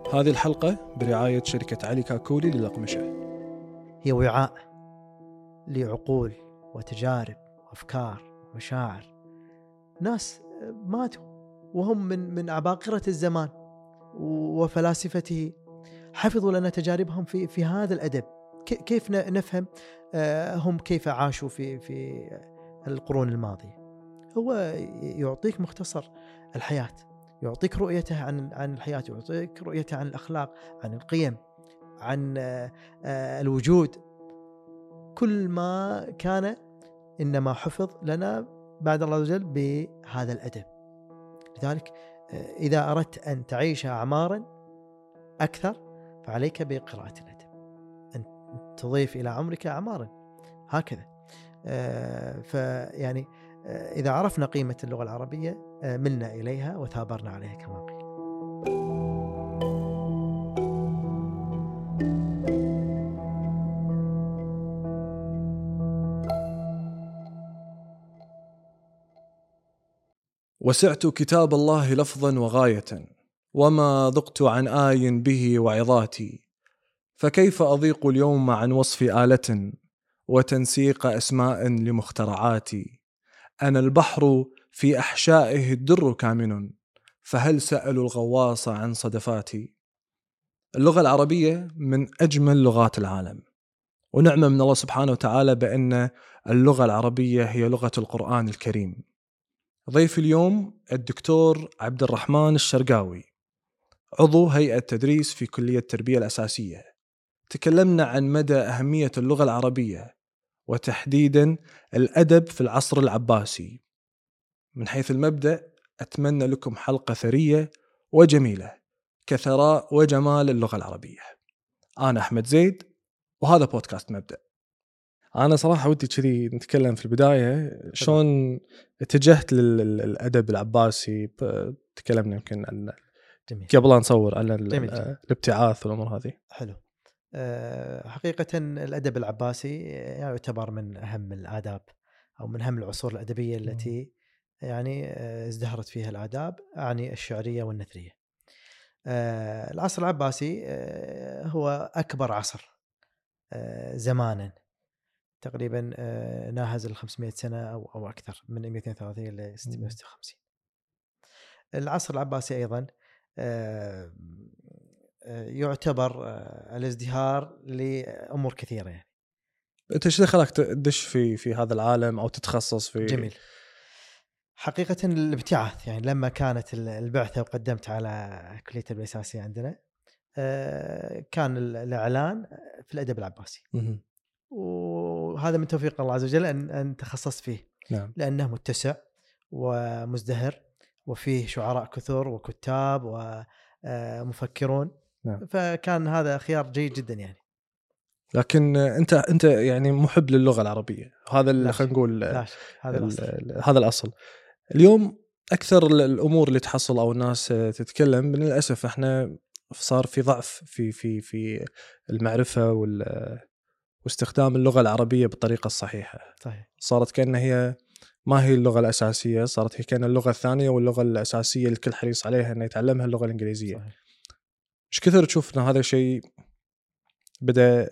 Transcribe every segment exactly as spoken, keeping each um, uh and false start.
هذه الحلقة برعاية شركة علي كاكولي للأقمشة. هي وعاء لعقول وتجارب وأفكار ومشاعر ناس ماتوا وهم من من عباقرة الزمان وفلاسفته، حفظوا لنا تجاربهم في في هذا الأدب. كيف نفهم هم كيف عاشوا في في القرون الماضية. هو يعطيك مختصر الحياة، يعطيك رؤيته عن عن الحياة، يعطيك رؤيته عن الأخلاق، عن القيم، عن الوجود. كل ما كان إنما حفظ لنا بعد الله عز وجل بهذا الأدب. لذلك إذا أردت أن تعيش أعمارا أكثر فعليك بقراءة الأدب، أن تضيف إلى عمرك أعمارا هكذا. فيعني إذا عرفنا قيمة اللغة العربية ملنا إليها وثابرنا عليها كما قيل. وسعت كتاب الله لفظا وغاية، وما ذقت عن آي به وعظاتي، فكيف أضيق اليوم عن وصف آلة وتنسيق أسماء لمخترعاتي. أنا البحر في أحشائه الدر كامن، فهل سألوا الغواص عن صدفاتي. اللغة العربية من أجمل لغات العالم، ونعمة من الله سبحانه وتعالى بأن اللغة العربية هي لغة القرآن الكريم. ضيف اليوم الدكتور عبد الرحمن الشرقاوي، عضو هيئة تدريس في كلية التربية الأساسية. تكلمنا عن مدى أهمية اللغة العربية وتحديدا الأدب في العصر العباسي. من حيث المبدأ أتمنى لكم حلقة ثرية وجميلة كثراء وجمال اللغة العربية. أنا أحمد زيد وهذا بودكاست مبدأ. أنا صراحة ودي كذي نتكلم في البداية شلون اتجهت للأدب العباسي. تكلمنا يمكن عن قبل أن نصور عن الابتعاث والأمور هذه. حلو. أه حقيقة الأدب العباسي يعني يعتبر من أهم الآداب أو من أهم العصور الأدبية التي يعني ازدهرت فيها الآداب، يعني الشعرية والنثرية. أه العصر العباسي أه هو أكبر عصر أه زمانا، تقريبا أه ناهز ال خمسمائة سنة أو أو أكثر، من مئتين واثنين وثلاثين إلى ستمائة وستة وخمسين. العصر العباسي أيضا أه يعتبر الازدهار لأمور كثيرة. يعني أنت إيش دخلك تدش في في هذا العالم أو تتخصص في؟ جميل. حقيقة الابتعاث يعني لما كانت البعثة وقدمت على كلية التربية الأساسية عندنا، كان الإعلان في الأدب العباسي، وهذا من توفيق الله عز وجل أن أن تخصصت فيه. نعم. لأنه متسع ومزدهر وفيه شعراء كثر وكتاب ومفكرون. نعم. فكان هذا خيار جيد جدا يعني. لكن انت انت يعني محب للغه العربيه، هذا خلينا نقول هذا الأصل. هذا الاصل. اليوم اكثر الامور اللي تحصل او الناس تتكلم، للاسف احنا صار في ضعف في في في المعرفه واستخدام اللغه العربيه بالطريقه الصحيحه. صحيح. صارت كأنها هي ما هي اللغه الاساسيه، صارت هي كأنها اللغه الثانيه، واللغه الاساسيه اللي الكل حريص عليها انه يتعلمها اللغه الانجليزيه. صحيح. ايش كثر تشوف ان هذا الشيء بدأ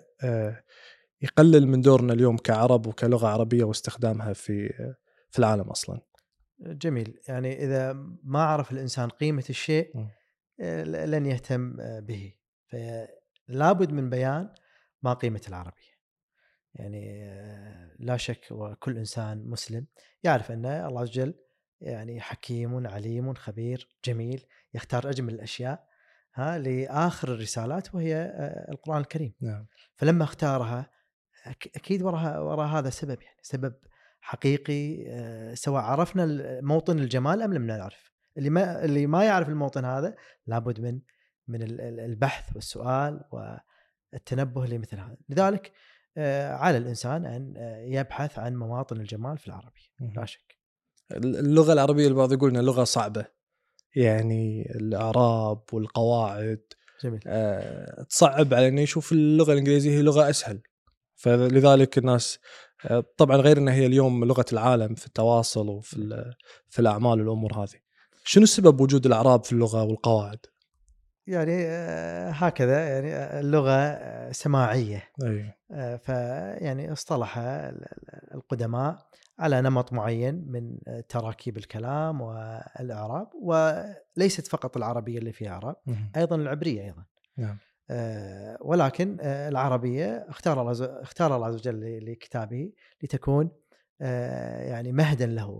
يقلل من دورنا اليوم كعرب وكلغة عربية واستخدامها في في العالم أصلا؟ جميل. يعني إذا ما عرف الإنسان قيمة الشيء لن يهتم به، فلابد من بيان ما قيمة العربية. يعني لا شك وكل إنسان مسلم يعرف أن الله عز وجل يعني حكيم عليم خبير جميل، يختار أجمل الأشياء ها لآخر الرسالات وهي القرآن الكريم. نعم. فلما اختارها أكيد وراء وراء هذا سبب، يعني سبب حقيقي، سواء عرفنا موطن الجمال أم لم نعرف. اللي ما اللي ما يعرف الموطن هذا لابد من من البحث والسؤال والتنبه لمثل هذا. لذلك على الإنسان أن يبحث عن مواطن الجمال في العربية. لا شك. اللغة العربية البعض يقولنا لغة صعبة، يعني الأعراب والقواعد جميل. أه تصعب على أن يشوف اللغة الإنجليزية هي لغة أسهل. فلذلك الناس طبعا غير أنها هي اليوم لغة العالم في التواصل وفي في الأعمال والأمور هذه. شنو السبب وجود الأعراب في اللغة والقواعد؟ يعني آه، هكذا يعني آه، اللغة آه، سماعية. أي. آه، فيعني اصطلح ال- ال- القدماء على نمط معين من آه، تراكيب الكلام والإعراب، وليست فقط العربية اللي فيها إعراب، مهم. أيضا العبرية أيضا. نعم. آه، ولكن آه، العربية اختار الله عز- اختار الله عز وجل لكتابه لتكون آه، يعني مهدا له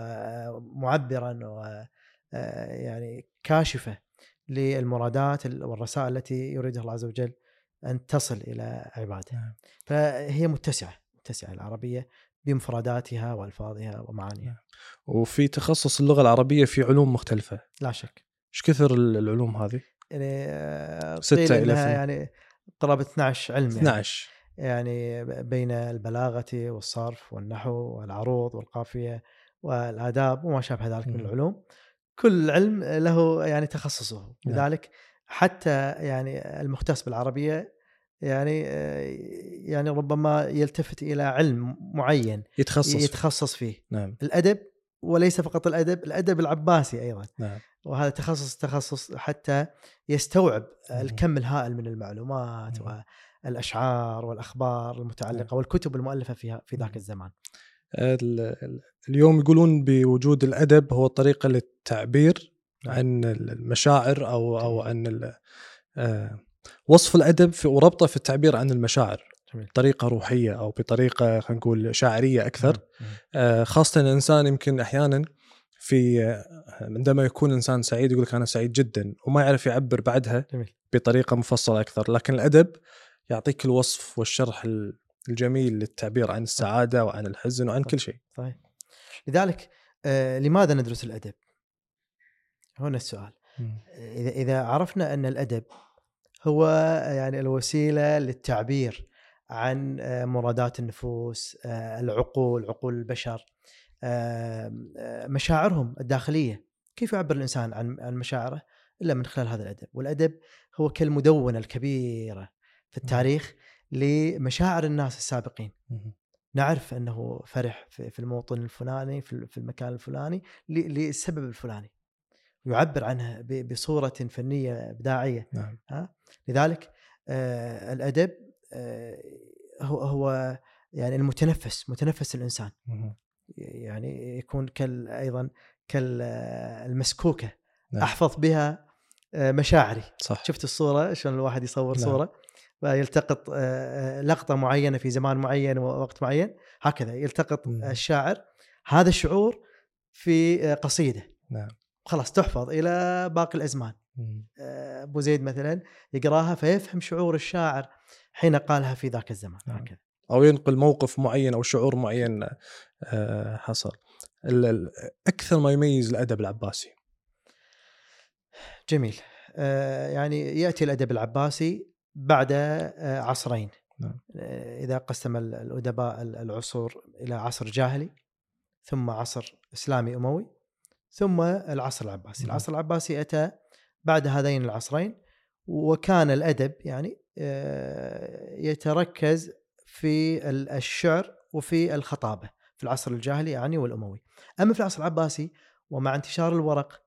ومعبرا و آه، يعني كاشفة للمرادات والرسائل التي يريدها الله عز وجل أن تصل إلى عباده. نعم. فهي متسعة متسعة العربية بمفرداتها وألفاظها نعم. ومعانيها. وفي تخصص اللغة العربية في علوم مختلفة، لا شك. إيش كثر ال- العلوم هذه؟ يعني آه، قيل ستة إلى إنها ثم يعني قرابة اثنا عشر علم، يعني اثنا عشر. يعني بين البلاغة والصرف والنحو والعروض والقافية والآداب وما شابه ذلك من مهم. العلوم. كل علم له يعني تخصصه، نعم. لذلك حتى يعني المختص بالعربية يعني آه، يعني ربما يلتفت إلى علم معين يتخصص فيه. يتخصص فيه. نعم. الأدب، وليس فقط الأدب، الأدب العباسي أيضا، نعم. وهذا تخصص تخصص حتى يستوعب مهم. الكم الهائل من المعلومات مهم. والأشعار والأخبار المتعلقة نعم. والكتب المؤلفة فيها في ذاك مهم. الزمان. ال- ال- اليوم يقولون بوجود الأدب هو طريقة للتعبير نعم. عن المشاعر أو أو جميل. عن ال- آه، وصف الأدب في وربطه في التعبير عن المشاعر جميل. بطريقة روحية أو بطريقة خلينا نقول شاعرية أكثر. مم. مم. آه، خاصة الإنسان يمكن أحيانا في آه، عندما يكون إنسان سعيد يقول لك أنا سعيد جدا وما يعرف يعبر بعدها جميل. بطريقة مفصلة أكثر، لكن الأدب يعطيك الوصف والشرح الجميل للتعبير عن السعادة وعن الحزن وعن كل شيء. صحيح. لذلك آه، لماذا ندرس الأدب؟ هنا السؤال. مم. إذا إذا عرفنا أن الأدب هو يعني الوسيلة للتعبير عن آه، مرادات النفوس، آه، العقول، عقول البشر، آه، آه، مشاعرهم الداخلية، كيف يعبر الإنسان عن عن مشاعره إلا من خلال هذا الأدب؟ والأدب هو كالمدونة الكبيرة في التاريخ لمشاعر الناس السابقين. مم. نعرف أنه فرح في في الموطن الفلاني، في في المكان الفلاني ل- للسبب الفلاني، يعبر عنها ب- بصورة فنية إبداعية. نعم. ها؟ لذلك آه، الأدب آه، هو هو يعني المتنفس، متنفس الإنسان، مم. يعني يكون كال أيضا كالمسكوكة نعم. أحفظ بها آه، مشاعري. صح. شفت الصورة شلون الواحد يصور نعم. صورة ويلتقط آه، آه، لقطة معينة في زمان معين ووقت معين، هكذا يلتقط مم. الشاعر هذا الشعور في آه، قصيدة، نعم. خلاص تحفظ إلى باقي الأزمان. مم. آه، أبو زيد مثلا يقراها فيفهم شعور الشاعر حين قالها في ذاك الزمان. نعم. هكذا. أو ينقل موقف معين أو شعور معين آه، حصل. ال- ال- أكثر ما يميز الأدب العباسي. جميل. آه، يعني يأتي الأدب العباسي بعد آه، عصرين. نعم. آه، إذا قسم ال- الأدباء ال- العصور إلى عصر جاهلي، ثم عصر إسلامي أموي، ثم العصر العباسي. نعم. العصر العباسي أتى بعد هذين العصرين، وكان الأدب يعني آه، يتركز في ال- الشعر وفي الخطابة في العصر الجاهلي يعني والأموي. أما في العصر العباسي ومع انتشار الورق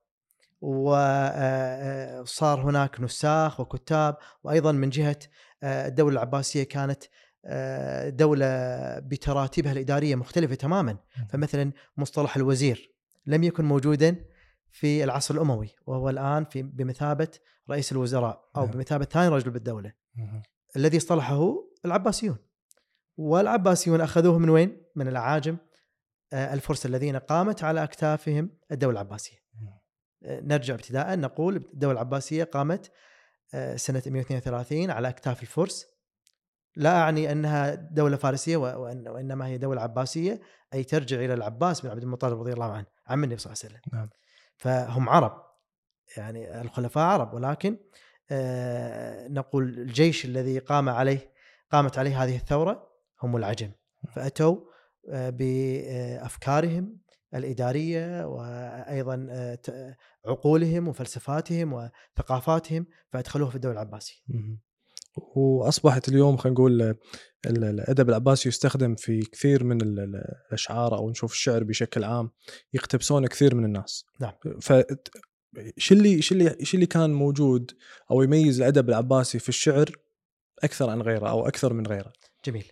وصار هناك نساخ وكتاب، وأيضا من جهة الدولة العباسية كانت دولة بتراتيبها الإدارية مختلفة تماما. فمثلا مصطلح الوزير لم يكن موجودا في العصر الأموي، وهو الآن في بمثابة رئيس الوزراء أو بمثابة ثاني رجل بالدولة، الذي اصطلحه العباسيون. والعباسيون أخذوه من وين؟ من الأعاجم الفرس الذين قامت على أكتافهم الدولة العباسية. نرجع ابتداء نقول الدولة العباسية قامت سنة مئة واثنين وثلاثين على أكتاف الفرس. لا أعني أنها دولة فارسية وإنما هي دولة عباسية، أي ترجع إلى العباس بن عبد المطلب رضي الله عنه عم النبي صلى الله عليه وسلم. نعم. فهم عرب، يعني الخلفاء عرب، ولكن آه نقول الجيش الذي قام عليه قامت عليه هذه الثورة هم العجم، فأتوا آه بأفكارهم الإدارية وأيضا آه عقولهم وفلسفاتهم وثقافاتهم، فأدخلوه في الدولة العباسية. وأصبحت اليوم خلينا نقول الأدب العباسي يستخدم في كثير من الأشعار أو نشوف الشعر بشكل عام يقتبسون كثير من الناس. نعم. ف شو اللي شو اللي شو اللي كان موجود أو يميز الأدب العباسي في الشعر أكثر عن غيره أو أكثر من غيره؟ جميل.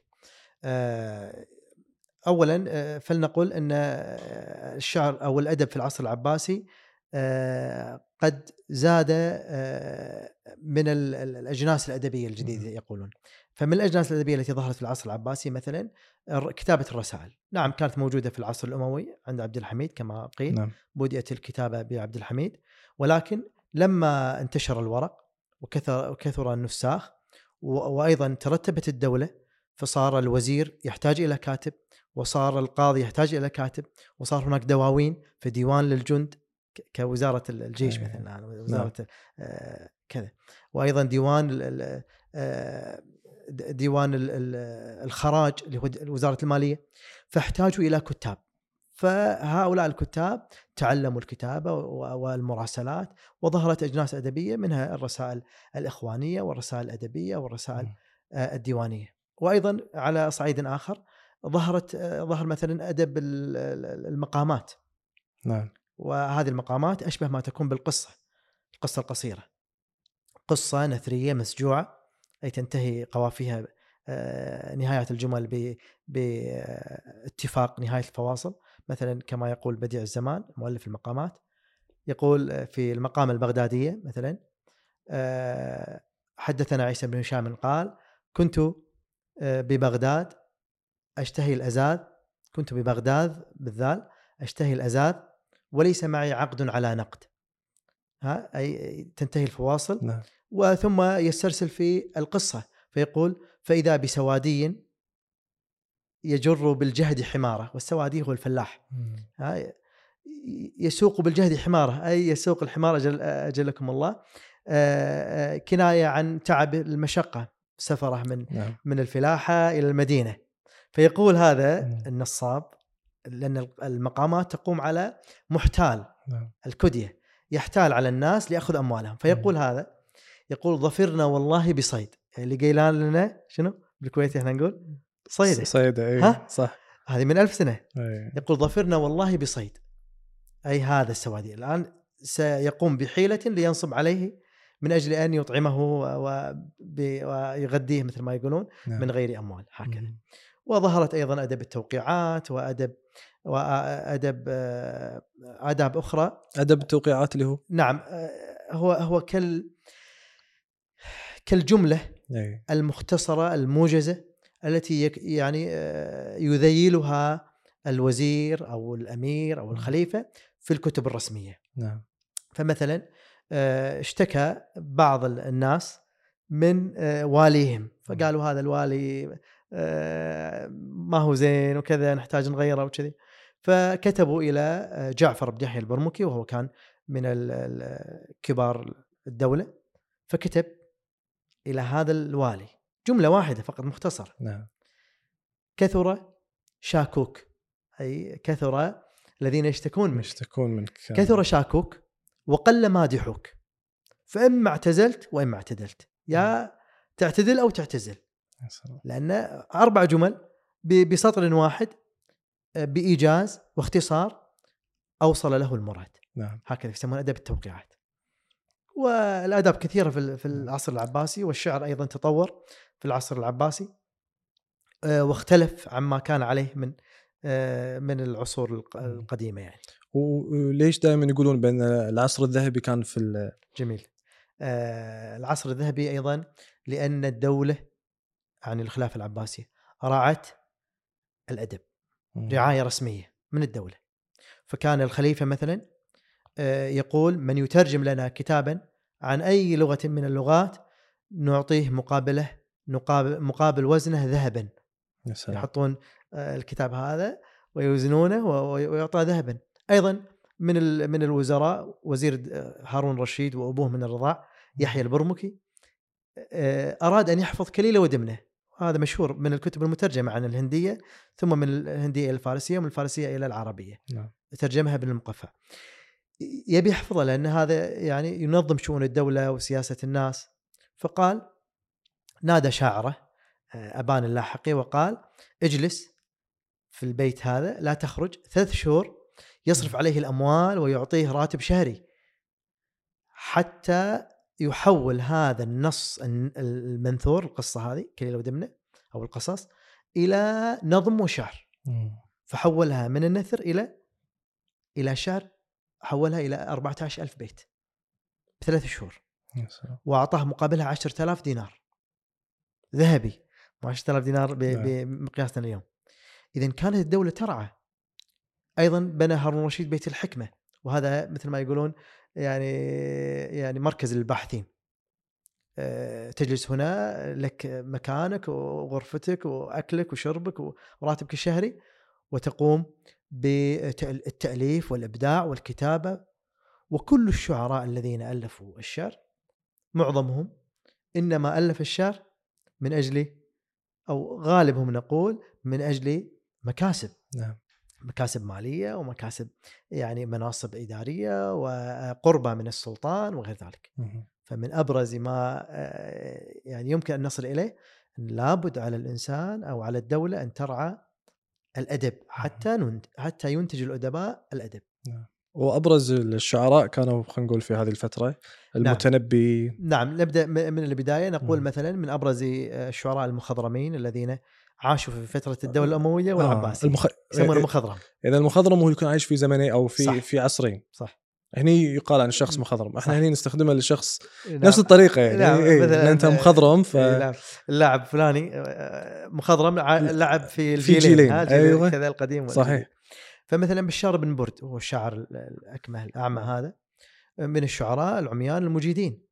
أولا فلنقل أن الشعر أو الأدب في العصر العباسي قد زاد من الأجناس الأدبية الجديدة يقولون. فمن الأجناس الأدبية التي ظهرت في العصر العباسي مثلا كتابة الرسائل. نعم كانت موجودة في العصر الأموي عند عبد الحميد كما قيل. نعم. بدأت الكتابة بعبد الحميد، ولكن لما انتشر الورق وكثر, وكثر النساخ وأيضا ترتبت الدولة، فصار الوزير يحتاج إلى كاتب، وصار القاضي يحتاج إلى كاتب، وصار هناك دواوين في ديوان للجند كوزارة الجيش مثلا، وزارة آه كذا، وأيضا ديوان آه ديوان الخراج اللي هو وزارة المالية، فاحتاجوا إلى كتاب. فهؤلاء الكتاب تعلموا الكتابة والمراسلات، وظهرت أجناس أدبية منها الرسائل الإخوانية والرسائل الأدبية والرسائل آه الديوانية. وأيضا على صعيد آخر ظهرت ظهر مثلا أدب المقامات. نعم. وهذه المقامات أشبه ما تكون بالقصة، القصة القصيرة، قصة نثرية مسجوعة، أي تنتهي قوافيها نهاية الجمل باتفاق نهاية الفواصل. مثلا كما يقول بديع الزمان مؤلف المقامات، يقول في المقام البغدادية مثلا: حدثنا عيسى بن هشام قال: كنت ببغداد أشتهي الأزاذ، كنت ببغداد بالذال أشتهي الأزاذ وليس معي عقد على نقد. ها أي تنتهي الفواصل. نعم. وثم يسترسل في القصة فيقول: فإذا بسوادي يجر بالجهد حماره، والسوادي هو الفلاح. ها يسوق بالجهد حماره، أي يسوق الحمار أجل أجلكم الله، كناية عن تعب المشقة سفره من نعم. من الفلاحة إلى المدينة. فيقول هذا النصاب، لأن المقامات تقوم على محتال الكدية، يحتال على الناس ليأخذ أموالهم. فيقول هذا، يقول: ظفرنا والله بصيد، اللي قيلان لنا شنو بالكويت احنا نقول صيدة صيدة. أي صح، هذه من ألف سنة. أي. يقول: ظفرنا والله بصيد، أي هذا السوادي الآن سيقوم بحيلة لينصب عليه من أجل أن يطعمه ويغذيه مثل ما يقولون من غير أموال، هكذا. وظهرت أيضا أدب التوقيعات وأدب وأدب آداب أخرى. أدب التوقيعات اللي هو نعم هو هو كال كالجملة أي. المختصرة الموجزة التي يعني يذيلها الوزير أو الأمير أو الخليفة في الكتب الرسمية. نعم. فمثلا اشتكى بعض الناس من واليهم، فقالوا هذا الوالي ما هو زين وكذا، نحتاج نغيره وكذا. فكتبوا إلى جعفر بن يحيى البرمكي، وهو كان من كبار الدولة، فكتب إلى هذا الوالي جملة واحدة فقط مختصرة: نعم. كثر شاكوك، أي كثر الذين يشتكون منك، يشتكون منك كثر شاكوك وقل مادحوك، فإما اعتزلت وإما اعتدلت، يا تعتدل أو تعتزل. لأن أربع جمل بسطر واحد بإيجاز واختصار أوصل له المراد. نعم. هكذا يسمون أدب التوقيعات. والأدب كثيرة في العصر العباسي، والشعر أيضا تطور في العصر العباسي واختلف عما كان عليه من من العصور القديمة يعني. وليش دائما يقولون بأن العصر الذهبي كان في جميل. العصر الذهبي أيضا لأن الدولة عن الخلافة العباسية راعت الأدب رعاية رسمية من الدولة. فكان الخليفة مثلا يقول: من يترجم لنا كتابا عن أي لغة من اللغات نعطيه مقابله مقابل وزنه ذهبا. يحطون الكتاب هذا ويوزنونه ويعطى ذهبا. أيضا من من الوزراء وزير هارون رشيد وأبوه من الرضاع يحيى البرمكي أراد أن يحفظ كليلة ودمنة، هذا مشهور من الكتب المترجمة عن الهندية، ثم من الهندية إلى الفارسية ومن الفارسية إلى العربية. نعم. ترجمها ابن المقفع. يبي يحفظها لأن هذا يعني ينظم شؤون الدولة وسياسة الناس. فقال، نادى شاعره أبان اللاحقي وقال: اجلس في البيت هذا لا تخرج ثلاث شهور، يصرف عليه الأموال ويعطيه راتب شهري. حتى يحول هذا النص المنثور، القصة هذه كليلة ودمنة أو القصص، إلى نظم وشعر. فحولها من النثر إلى إلى شعر، حولها إلى أربعة عشر ألف بيت بثلاث شهور، وأعطاه مقابلها عشرة آلاف دينار ذهبي، عشرة آلاف دينار بمقياسنا اليوم. إذن كانت الدولة ترعى. أيضا بنى هارون الرشيد بيت الحكمة، وهذا مثل ما يقولون يعني يعني مركز للباحثين. تجلس هنا، لك مكانك وغرفتك وأكلك وشربك وراتبك الشهري، وتقوم بالتأليف والإبداع والكتابة. وكل الشعراء الذين ألفوا الشعر معظمهم إنما ألف الشعر من أجل، أو غالبهم نقول من أجل مكاسب. نعم. مكاسب مالية ومكاسب يعني مناصب إدارية وقربة من السلطان وغير ذلك. فمن أبرز ما يعني يمكن أن نصل إليه أن لابد على الإنسان أو على الدولة أن ترعى الأدب حتى حتى ينتج الأدباء الأدب. وأبرز الشعراء كانوا خلينا نقول في هذه الفترة المتنبي. نعم, نعم. نبدأ من البداية. نقول م. مثلا من أبرز الشعراء المخضرمين الذين عاشوا في فترة الدولة الأموية والعباسية. آه. المخ... يسمونه مخضرم. إذا المخضرم هو يكون عايش في زمنين أو في صح. في عصرين. صح. هني يقال عن الشخص مخضرم. احنا هني نستخدمها للشخص نعم. نفس الطريقة يعني. نعم. إيه مثلا أنت مخضرم ف اللاعب فلاني مخضرم لعب في الجيلين, في الجيلين. أيوة. كذا القديم صحيح. فمثلا بشار بن برد هو الشاعر الأكمه الأعمى هذا من الشعراء العميان المجيدين،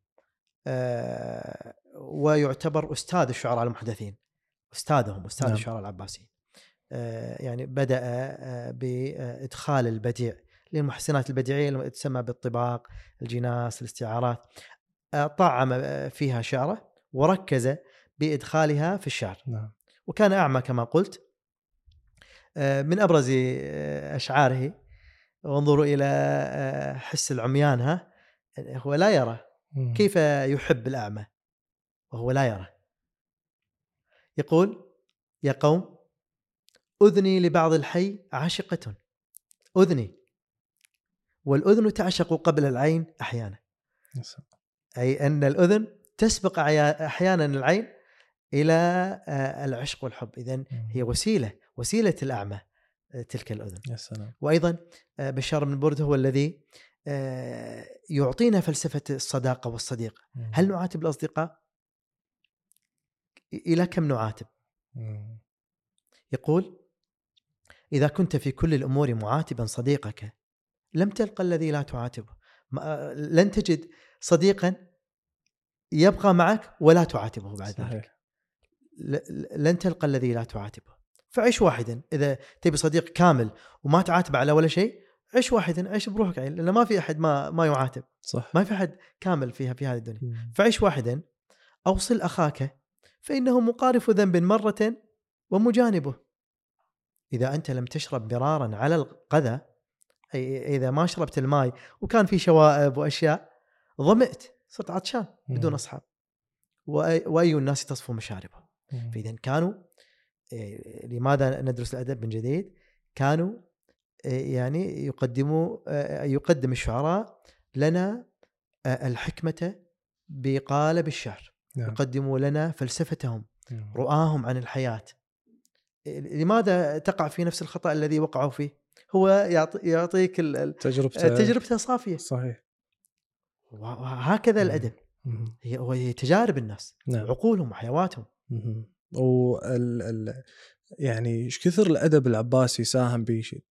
أه ويعتبر أستاذ الشعراء المحدثين، أستاذهم أستاذ نعم. الشعراء العباسيين. أه يعني بدأ أه بإدخال البديع للمحسنات البديعية اللي تسمى بالطباق، الجناس، الاستعارات. أه طعم فيها شعره وركز بإدخالها في الشعر نعم. وكان أعمى كما قلت. من أبرز أشعاره وانظروا إلى حس العميان، ها هو لا يرى كيف يحب الأعمى وهو لا يرى. يقول: يا قوم أذني لبعض الحي عاشقة، أذني والأذن تعشق قبل العين أحيانا، أي أن الأذن تسبق أحيانا العين إلى العشق والحب. إذن هي وسيلة وسيلة الأعمى تلك الأذن. يا سلام. وأيضا بشار بن برد هو الذي يعطينا فلسفة الصداقة والصديق. هل نعاتب الأصدقاء؟ إلى كم نعاتب؟ يقول: إذا كنت في كل الأمور معاتبا صديقك لم تلقى الذي لا تعاتبه. لن تجد صديقا يبقى معك ولا تعاتبه بعد صحيح. ذلك لن تلقى الذي لا تعاتبه. فعيش واحدا. إذا تبي صديق كامل وما تعاتب على ولا شيء، عيش واحدا، عيش بروحك، لأن ما في أحد ما ما يعاتب. صح. ما في أحد كامل فيها في هذه الدنيا. فعيش واحدا. أوصل أخاك فإنه مقارف ذنب مرة ومجانبه. إذا أنت لم تشرب مرارا على القذى، أي إذا ما شربت الماء وكان في شوائب وأشياء، ظمئت، صرت عطشان بدون أصحاب. وأي الناس تصفو مشاربه. فإذا كانوا، لماذا ندرس الأدب من جديد؟ كانوا يعني يقدموا يقدم الشعراء لنا الحكمة بقالب الشعر. نعم. يقدموا لنا فلسفتهم، نعم. رؤاهم عن الحياة. لماذا تقع في نفس الخطأ الذي وقعوا فيه؟ هو يعطيك تجربته تجربته صافية. صحيح. وهكذا الأدب هي هو تجارب الناس، نعم. عقولهم وحيواتهم. وال يعني ايش كثر الأدب العباسي ساهم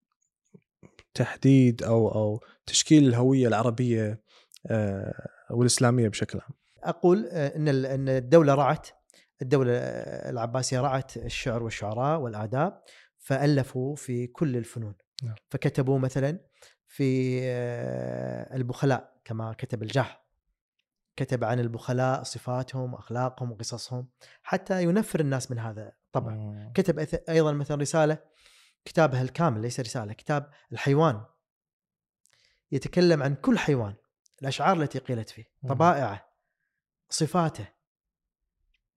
بتحديد أو أو تشكيل الهوية العربية والإسلامية بشكل عام. أقول إن إن الدولة رعت الدولة العباسية رعت الشعر والشعراء والآداب، فألفوا في كل الفنون. نعم. فكتبوا مثلا في البخلاء كما كتب الجح، كتب عن البخلاء صفاتهم أخلاقهم وقصصهم حتى ينفر الناس من هذا طبعا. مم. كتب أيضا مثلا رسالة، كتابها الكامل ليس رسالة، كتاب الحيوان، يتكلم عن كل حيوان، الأشعار التي قيلت فيه، طبائعه، صفاته.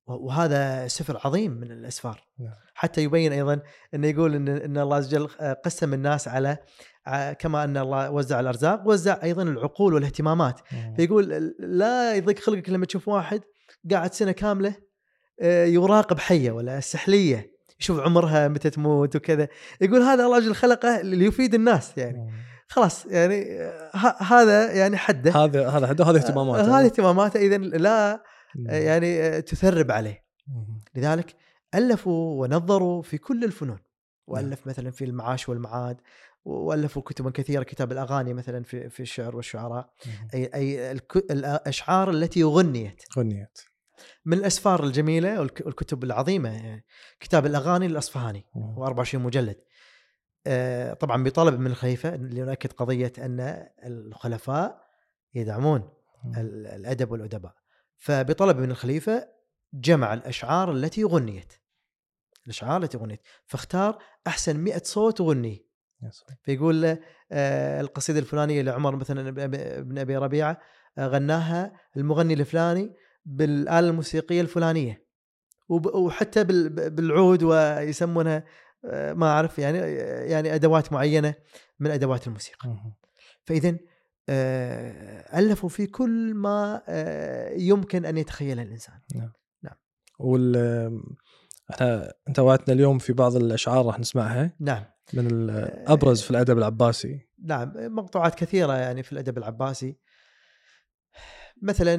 وهذا سفر عظيم من الأسفار. نعم. حتى يبين أيضا أنه يقول إن, إن الله عز وجل قسم الناس على كما أن الله وزع الأرزاق وزع أيضا العقول والاهتمامات. مم. فيقول لا يضيق خلقك لما تشوف واحد قاعد سنة كاملة يراقب حية ولا سحلية يشوف عمرها متى تموت وكذا. يقول هذا الله عز وجل خلقه ليفيد الناس يعني. مم. خلاص يعني هذا يعني حده، هذا هذا حده، هذا اهتماماته، هذه اهتماماته إذن لا يعني تثرب عليه. لذلك ألفوا ونظروا في كل الفنون، وألف مثلا في المعاش والمعاد، وألفوا كتبا كثيرة، كتاب الأغاني مثلا في في الشعر والشعراء، أي أي الأشعار التي غنيت غنيت من الأسفار الجميلة والكتب العظيمة. يعني كتاب الأغاني الأصفهاني وأربعة وعشرين مجلد، طبعا بطلب من الخليفة ليؤكد قضية أن الخلفاء يدعمون الأدب والأدباء، فبطلب من الخليفة جمع الأشعار التي غنيت، الأشعار التي غنيت، فاختار أحسن مئة صوت غني. فيقول القصيدة الفلانية لعمر مثلا ابن أبي ربيعة غناها المغني الفلاني بالآلة الموسيقية الفلانية، وحتى بالعود، ويسمونها ما أعرف يعني يعني أدوات معينة من أدوات الموسيقى. فإذن ألفوا في كل ما يمكن أن يتخيله الإنسان. نعم. نعم. وال احنا انت وعدتنا اليوم في بعض الأشعار راح نسمعها. نعم. من الأبرز في الأدب العباسي. نعم، مقطوعات كثيرة يعني في الأدب العباسي. مثلا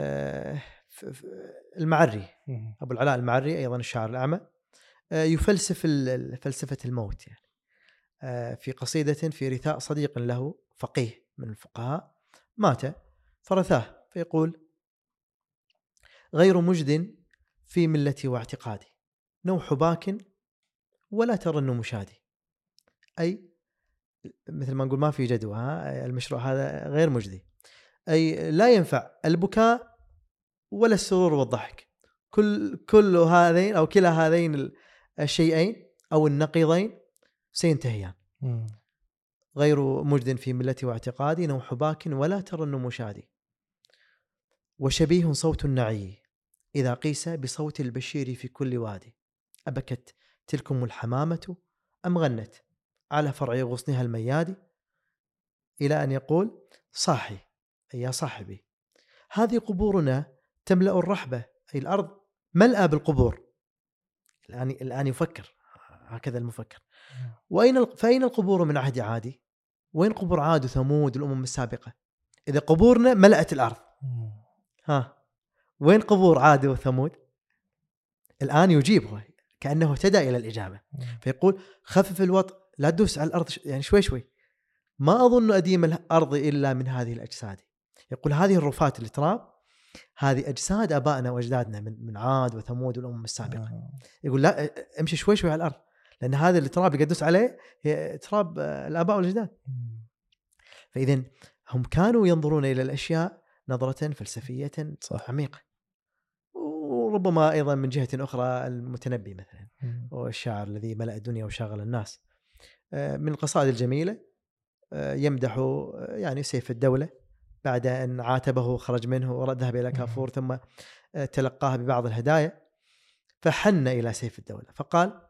المعري، أبو العلاء المعري أيضا الشاعر الأعمى، يفلسف فلسفة الموت يعني في قصيدة في رثاء صديق له فقيه من الفقهاء مات فرثاه، فيقول: غير مجد في ملتي واعتقادي، نوح باك ولا ترن مشادي. أي مثل ما نقول ما في جدوى، المشروع هذا غير مجدي، أي لا ينفع البكاء ولا السرور والضحك، كل كل هذين أو كلا هذين الشيئين أو النقيضين سينتهيان. غير مجد في ملتي واعتقادي، نوح باك ولا ترن مشادي. وشبيه صوت النعي إذا قيس بصوت البشير في كل وادي. أبكت تلكم الحمامة أم غنت على فرع غصنها الميادي. إلى أن يقول: صاحي أي يا صاحبي، هذه قبورنا تملأ الرحبة، أي الأرض ملأ بالقبور. الآن الآن يفكر هكذا المفكر. وأين فأين القبور من عهد عادي؟ وين قبور عاد وثمود الأمم السابقة؟ إذا قبورنا ملأت الأرض، ها وين قبور عاد وثمود؟ الآن يجيبه كأنه اهتدى إلى الإجابة، فيقول: خفف الوطء، لا تدوس على الأرض يعني شوي شوي، ما أظن أديم الأرض إلا من هذه الأجساد. يقول: هذه الرفات التراب هذه أجساد أبائنا وأجدادنا من من عاد وثمود والأمم السابقة. يقول: لا، امشي شوي شوي على الأرض، لأن هذا التراب اللي يدوس عليه هي تراب الآباء والأجداد. فإذن هم كانوا ينظرون إلى الأشياء نظرة فلسفية صح. عميقة. وربما أيضا من جهة أخرى المتنبي مثلا والشاعر الذي ملأ الدنيا وشاغل الناس، من القصائد الجميلة يمدح يعني سيف الدولة بعد أن عاتبه خرج منه وذهب إلى كافور، ثم تلقاه ببعض الهدايا فحن إلى سيف الدولة فقال،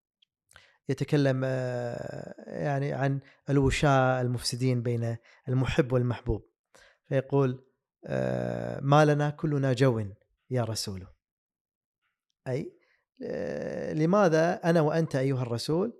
يتكلم يعني عن الوشاء المفسدين بين المحب والمحبوب، فيقول: ما لنا كلنا جو يا رسول. أي لماذا أنا وأنت أيها الرسول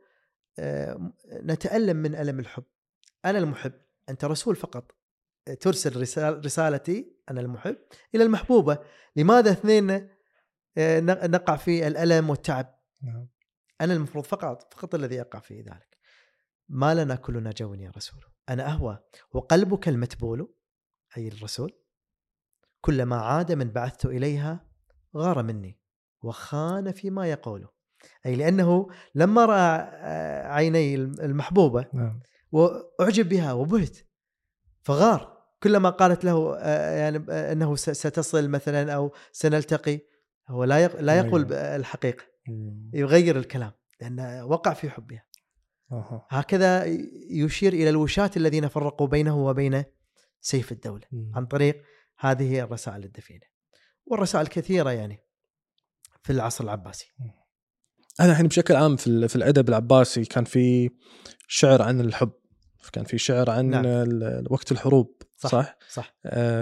نتألم من ألم الحب؟ أنا المحب، أنت رسول فقط، ترسل رسال رسالتي أنا المحب إلى المحبوبة، لماذا اثنين نقع في الألم والتعب؟ أنا المفروض فقط فقط الذي يقع في ذلك. ما لنا كلنا جو يا رسول، أنا أهوى وقلبك المتبول، أي الرسول، كلما عاد من بعثت إليها غار مني وخان فيما يقوله. أي لأنه لما رأى عيني المحبوبة وأعجب بها وبهت فغار، كلما قالت له يعني أنه ستصل مثلا أو سنلتقي، هو لا لا يقول الحقيقة، يغير الكلام لأنه وقع في حبها. هكذا يشير إلى الوشاة الذين فرقوا بينه وبين سيف الدولة عن طريق هذه الرسائل الدفينة. والرسائل كثيرة يعني في العصر العباسي. أنا الحين بشكل عام في في الأدب العباسي كان في شعر عن الحب، كان في شعر عن نعم. وقت الحروب، صح صح؟ صح.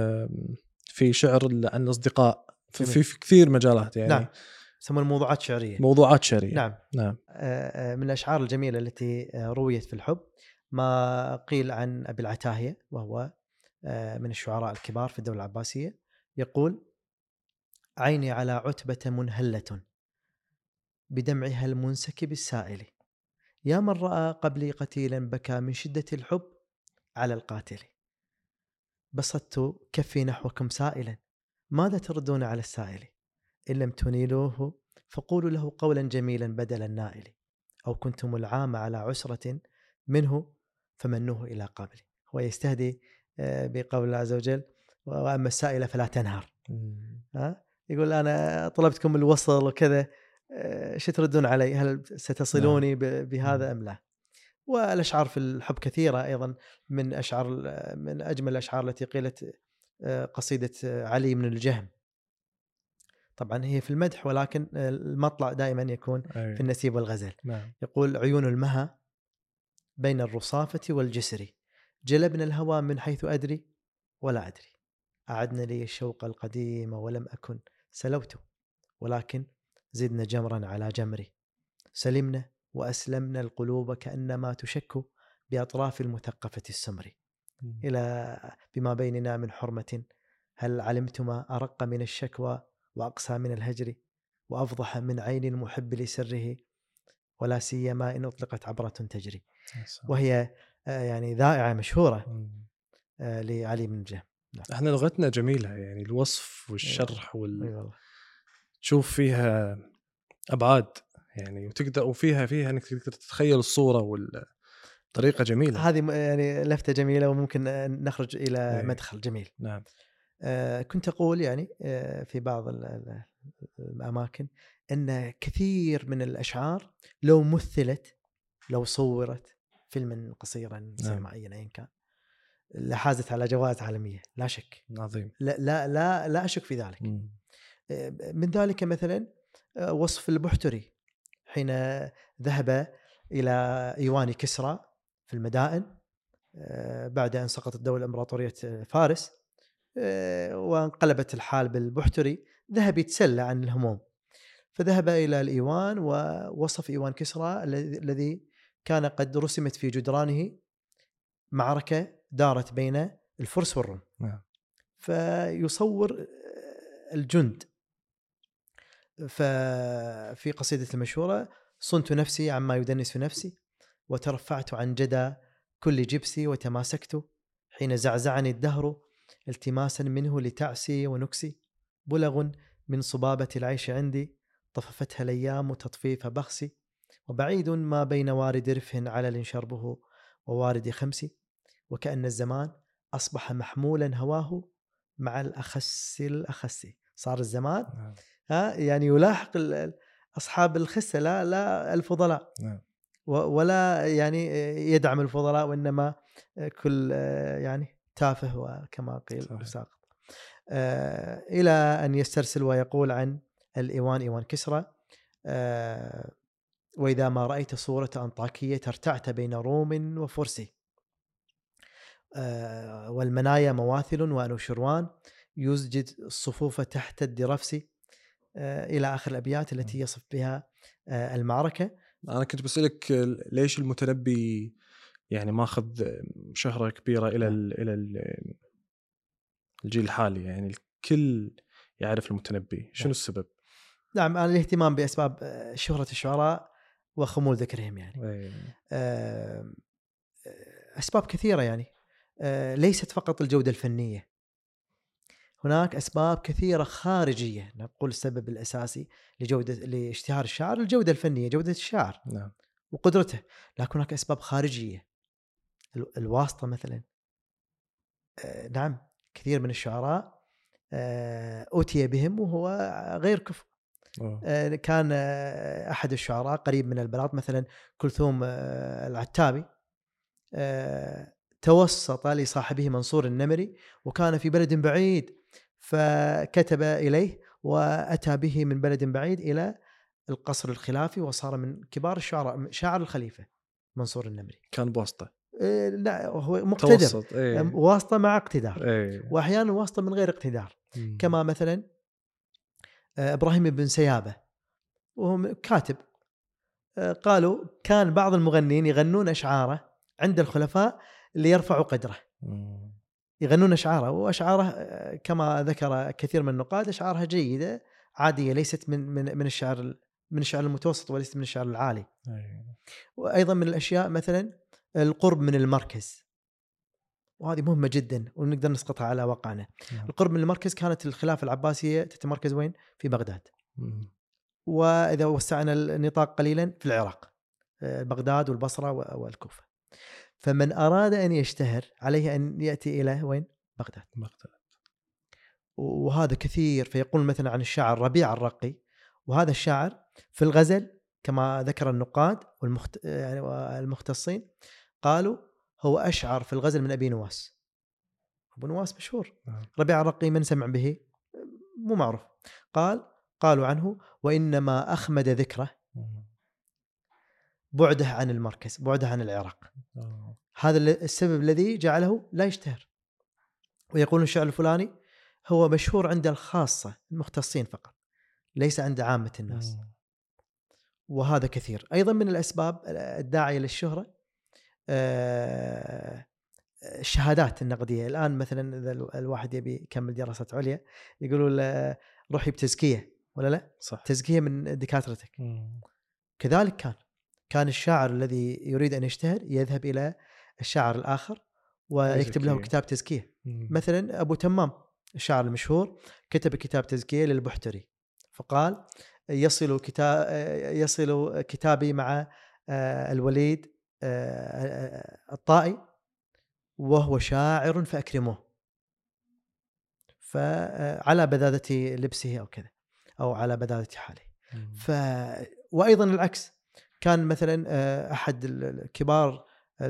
في شعر عن الأصدقاء، في, جميل. في كثير مجالات يعني. نعم، يسمون موضوعات شعرية. موضوعات شعرية. نعم نعم. من الأشعار الجميلة التي رويت في الحب ما قيل عن أبي العتاهية، وهو من الشعراء الكبار في الدولة العباسية، يقول: عيني على عتبة منهلة بدمعها المنسكب السائل، يا من رأى قبلي قتيلا بكى من شدة الحب على القاتل. بسطت كفي نحوكم سائلا، ماذا تردون على السائل؟ إن لم تنيلوه فقولوا له قولا جميلا بدل النائل، أو كنتم العام على عسرة منه فمنوه إلى قبل. هو يستهدي بقول الله عز وجل: وأما السائل فلا تنهر. ها؟ يقول أنا طلبتكم الوصل وكذا، شو تردون علي؟ هل ستصلوني بهذا أم لا؟ والأشعار في الحب كثيرة أيضا. من أشعار من أجمل الأشعار التي قيلت قصيدة علي من الجهم. طبعا هي في المدح، ولكن المطلع دائما يكون في النسيب والغزل. نعم. يقول: عيون المها بين الرصافة والجسر، جلبنا الهوى من حيث أدري ولا أدري، أعدنا لي الشوق القديم ولم أكن سلوت، ولكن زدنا جمرا على جمري، سلمنا وأسلمنا القلوب كأنما تشك بأطراف المثقفة السمر، إلى بما بيننا من حرمة، هل علمتما أرق من الشكوى وأقسى من الهجر وأفضح من عين المحب لسره، ولا سيما إن أطلقت عبرة تجري. وهي يعني ذائعة مشهورة لعلي بن الجهم. احنا لغتنا جميلة يعني، الوصف والشرح وال أيوة. تشوف فيها أبعاد يعني، وتقدر وفيها فيها انك تقدر تتخيل الصورة والطريقة جميلة. هذه يعني لفتة جميلة، وممكن نخرج إلى مدخل جميل. نعم. آه كنت أقول يعني آه في بعض الأماكن أن كثير من الأشعار لو مثلت، لو صورت فيلما قصيرا سينمائيا أيا كان، لحازت على جوائز عالمية لا شك. عظيم. لا لا لا, لا أشك في ذلك. م. من ذلك مثلا وصف البحتري حين ذهب إلى إيوان كسرى في المدائن بعد أن سقطت دولة إمبراطورية فارس وانقلبت الحال بالبحتري، ذهب يتسلى عن الهموم، فذهب إلى الإيوان ووصف إيوان كسرى الذي كان قد رسمت في جدرانه معركة دارت بين الفرس والروم. فيصور الجند، ففي قصيدة المشهورة: صنت نفسي عما يدنس نفسي، وترفعت عن جدى كل جبسي، وتماسكت حين زعزعني الدهر التماسا منه لتعسي ونكسي، بلغ من صبابة العيش عندي طففتها الأيام تطفيف بخسي، وبعيد ما بين وارد رفه علل شربه ووارد خمسي، وكأن الزمان أصبح محمولا هواه مع الأخس الأخسي. صار الزمان ها يعني يلاحق أصحاب الخسة لا لا الفضلاء، ولا يعني يدعم الفضلاء، وإنما كل يعني تافه وكما قيل وساقط. آه إلى أن يسترسل ويقول عن الإيوان إيوان كسرى: آه وإذا ما رأيت صورة أنطاكية ارتعت بين روم وفرس، آه والمنايا مواثل وأنوشروان يزجد الصفوف تحت الدرفس، آه إلى آخر الأبيات التي يصف بها آه المعركة. أنا كنت بسألك ليش المتنبي يعني ماخذ شهرة كبيرة إلى ال إلى ال الجيل الحالي، يعني الكل يعرف المتنبي، شنو السبب؟ نعم، أنا الاهتمام بأسباب شهرة الشعراء وخمول ذكرهم يعني. أيه. أسباب كثيرة يعني، ليست فقط الجودة الفنية، هناك أسباب كثيرة خارجية. نقول السبب الأساسي لجودة لاشتهار الشاعر الجودة الفنية، جودة الشاعر نعم. وقدرته، لكن هناك أسباب خارجية، الواسطة مثلا. نعم، كثير من الشعراء أوتي بهم وهو غير كفء. أوه. كان أحد الشعراء قريب من البلاط مثلا كلثوم العتابي، توسط لصاحبه منصور النمري وكان في بلد بعيد، فكتب إليه وأتى به من بلد بعيد إلى القصر الخلافي، وصار من كبار الشعراء، شاعر الخليفة منصور النمري. كان بواسطة؟ إيه لا، هو مقتدر، ايه. واسطة مع اقتدار، ايه. وأحيانا واسطة من غير اقتدار. مم. كما مثلا إبراهيم بن سيابة وهو كاتب، قالوا كان بعض المغنين يغنون أشعاره عند الخلفاء ليرفعوا قدره. مم. يغنون أشعاره، وأشعاره كما ذكر كثير من النقاد أشعارها جيدة عادية، ليست من من من الشعر من الشعر المتوسط، وليست من الشعر العالي. أيه. وأيضا من الأشياء مثلا القرب من المركز، وهذه مهمة جدا ونقدر نسقطها على واقعنا. نعم. القرب من المركز، كانت الخلافة العباسية تتمركز وين؟ في بغداد. مم. وإذا وسعنا النطاق قليلا في العراق، بغداد والبصرة والكوفة. فمن أراد أن يشتهر عليه أن يأتي إلى وين؟ بغداد. بغداد. وهذا كثير. فيقول مثلا عن الشاعر ربيع الرقي، وهذا الشاعر في الغزل كما ذكر النقاد والمخت... يعني المختصين، قالوا هو أشعر في الغزل من أبي نواس. أبو نواس مشهور. نعم. ربيع الرقي من سمع به؟ مو معروف. قال قالوا عنه وإنما أخمد ذكره بعده عن المركز، بعده عن العراق. أوه. هذا السبب الذي جعله لا يشتهر. ويقول الشعر الفلاني هو مشهور عند الخاصة المختصين فقط، ليس عند عامة الناس. مم. وهذا كثير. أيضا من الأسباب الداعية للشهرة الشهادات النقدية. الآن مثلا إذا الواحد يبي يكمل دراسة عليا يقولوا له روحي بتزكية ولا لا؟ صح. تزكية من دكاترتك. مم. كذلك كان كان الشاعر الذي يريد أن يشتهر يذهب إلى الشاعر الآخر ويكتب له كتاب تزكية. مم. مثلا أبو تمام الشاعر المشهور كتب كتاب تزكية للبحتري، فقال يصل كتاب يصل كتابي مع الوليد الطائي وهو شاعر فأكرمه، فعلى بذاذة لبسه أو كذا، أو على بذاذة حاله. ف وأيضا العكس، كان مثلا أحد الكبار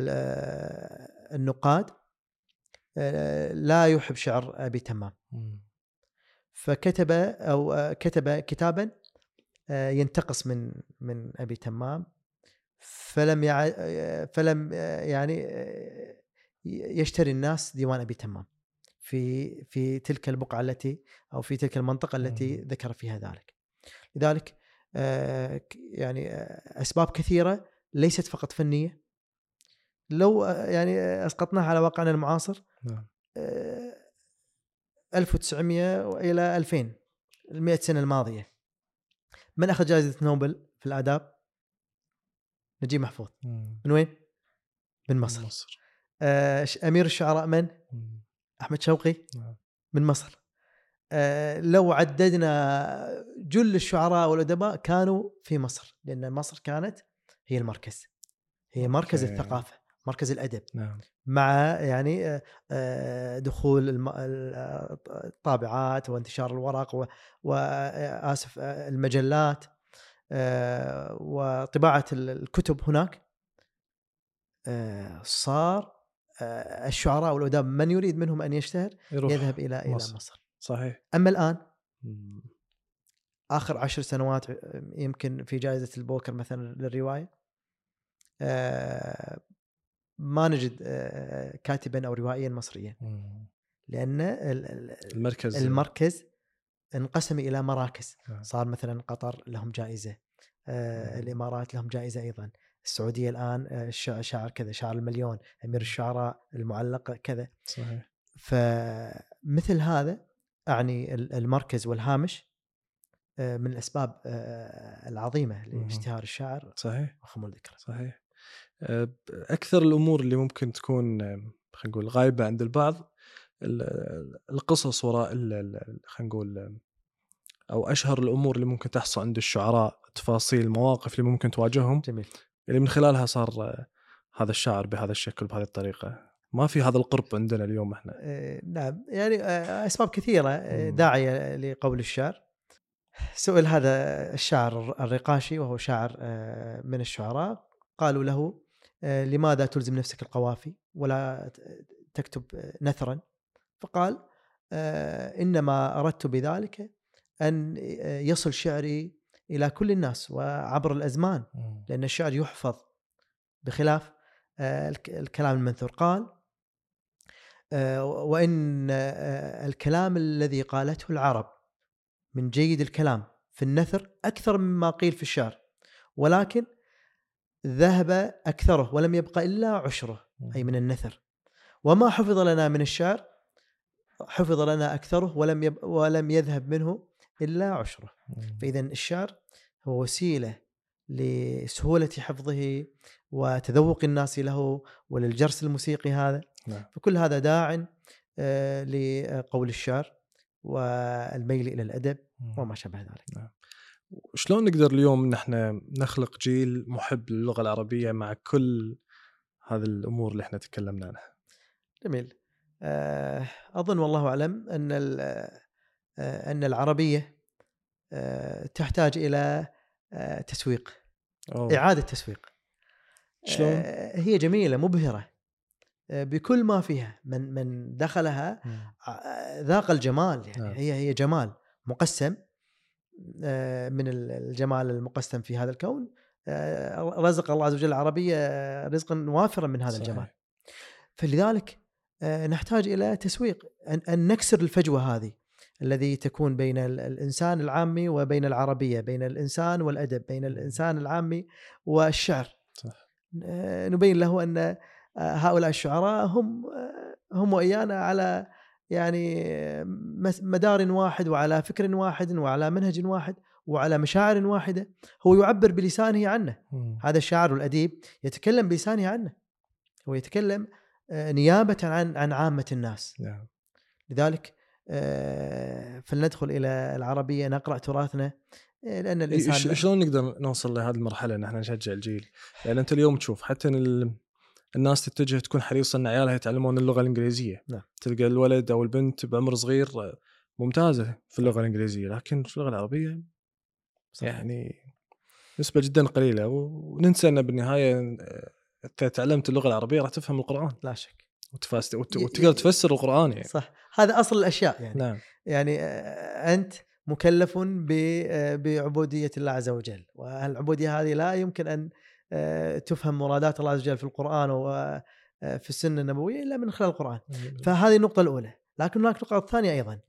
النقاد لا يحب شعر أبي تمام، فكتب أو كتب كتابا ينتقص من من أبي تمام، فلم يع... فلم يعني يشتري الناس ديوان أبي تمام في في تلك البقعة التي أو في تلك المنطقة التي ذكر فيها ذلك. لذلك يعني أسباب كثيرة ليست فقط فنية. لو يعني أسقطناها على واقعنا المعاصر، ألف وتسعمائة إلى ألفين، المئة سنة الماضية، من أخذ جائزة نوبل في الآداب؟ نجيب محفوظ. من وين؟ من مصر. مصر. أمير الشعراء من؟ أحمد شوقي من مصر. لو عددنا جل الشعراء والأدباء كانوا في مصر، لأن مصر كانت هي المركز، هي مركز أوكي. الثقافة، مركز الأدب. نعم. مع يعني دخول الطابعات وانتشار الورق وآسف المجلات وطباعة الكتب هناك، صار الشعراء والأدب من يريد منهم أن يشتهر يذهب إلى إلى مصر. مصر. صحيح. أما الآن آخر عشر سنوات يمكن في جائزة البوكر مثلا للرواية ما نجد كاتبا أو روائيا مصريا، لأن المركز المركز انقسم إلى مراكز. صار مثلا قطر لهم جائزة، الإمارات لهم جائزة أيضا، السعودية الآن الشاعر كذا، شاعر المليون، أمير الشعراء، المعلق كذا. صحيح. فمثل هذا أعني المركز والهامش من الأسباب العظيمة لاشتهار الشاعر. صحيح. وخمول ذكره. صحيح. أكثر الأمور اللي ممكن تكون خلينا نقول غايبة عند البعض القصص وراء خلينا نقول أو أشهر الأمور اللي ممكن تحصل عند الشعراء، تفاصيل المواقف اللي ممكن تواجههم. جميل. اللي من خلالها صار هذا الشاعر بهذا الشكل بهذه الطريقة. ما في هذا القرب عندنا اليوم احنا. آه نعم، يعني آه أسباب كثيرة آه داعية لقول الشعر. سئل هذا الشاعر الرقاشي وهو شاعر آه من الشعراء، قالوا له آه لماذا تلزم نفسك القوافي ولا تكتب نثرا؟ فقال آه إنما أردت بذلك أن يصل شعري إلى كل الناس وعبر الأزمان، لأن الشعر يحفظ بخلاف الكلام المنثور. قال وإن الكلام الذي قالته العرب من جيد الكلام في النثر أكثر مما قيل في الشعر، ولكن ذهب أكثره ولم يبقى إلا عشره، أي من النثر. وما حفظ لنا من الشعر حفظ لنا أكثره ولم يب... ولم يذهب منه إلا عشره. فإذا الشعر هو وسيلة لسهولة حفظه وتذوق الناس له وللجرس الموسيقي هذا. نعم. فكل هذا داع آه لقول الشعر والميل إلى الأدب وما شابه ذلك. نعم. شلون نقدر اليوم نحن نخلق جيل محب للغة العربية مع كل هذه الأمور اللي احنا تكلمنا عنها؟ جميل. أظن والله أعلم أن أن العربية تحتاج إلى تسويق، أوه. إعادة تسويق. شلون؟ هي جميلة مبهرة بكل ما فيها، من من دخلها ذاق الجمال، يعني هي هي جمال مقسم من الجمال المقسم في هذا الكون. رزق الله عز وجل العربية رزقا وافرا من هذا صحيح. الجمال. فلذلك نحتاج إلى تسويق، أن نكسر الفجوة هذه الذي تكون بين الإنسان العامي وبين العربية، بين الإنسان والأدب، بين الإنسان العامي والشعر. صح. نبين له أن هؤلاء الشعراء هم هم وإيانا على يعني مدار واحد وعلى فكر واحد وعلى منهج واحد وعلى مشاعر واحدة. هو يعبر بلسانه عنه. م. هذا الشاعر والأديب يتكلم بلسانه عنه، هو يتكلم نيابة عن عن عامة الناس. yeah. لذلك فلندخل إلى العربية، نقرأ تراثنا، لأن الإنسان شلون نقدر نوصل لهذه المرحلة إن احنا نشجع الجيل؟ لأن أنت اليوم تشوف حتى الناس تتجه تكون حريصة إن عيالها يتعلمون اللغة الإنجليزية. نعم. تلقى الولد أو البنت بعمر صغير ممتازة في اللغة الإنجليزية، لكن في اللغة العربية صحيح. يعني نسبة جدا قليلة، وننسى أن بالنهاية أنت تعلمت اللغة العربية راح تفهم القرآن لا شك، وتفاست وتقدر تفسر القرآن يعني. صح، هذا أصل الأشياء يعني. نعم. يعني أنت مكلف بعبودية الله عز وجل، والعبودية هذه لا يمكن أن تفهم مرادات الله عز وجل في القرآن وفي السنة النبوية إلا من خلال القرآن. فهذه النقطة الأولى. لكن هناك نقطة ثانية أيضا،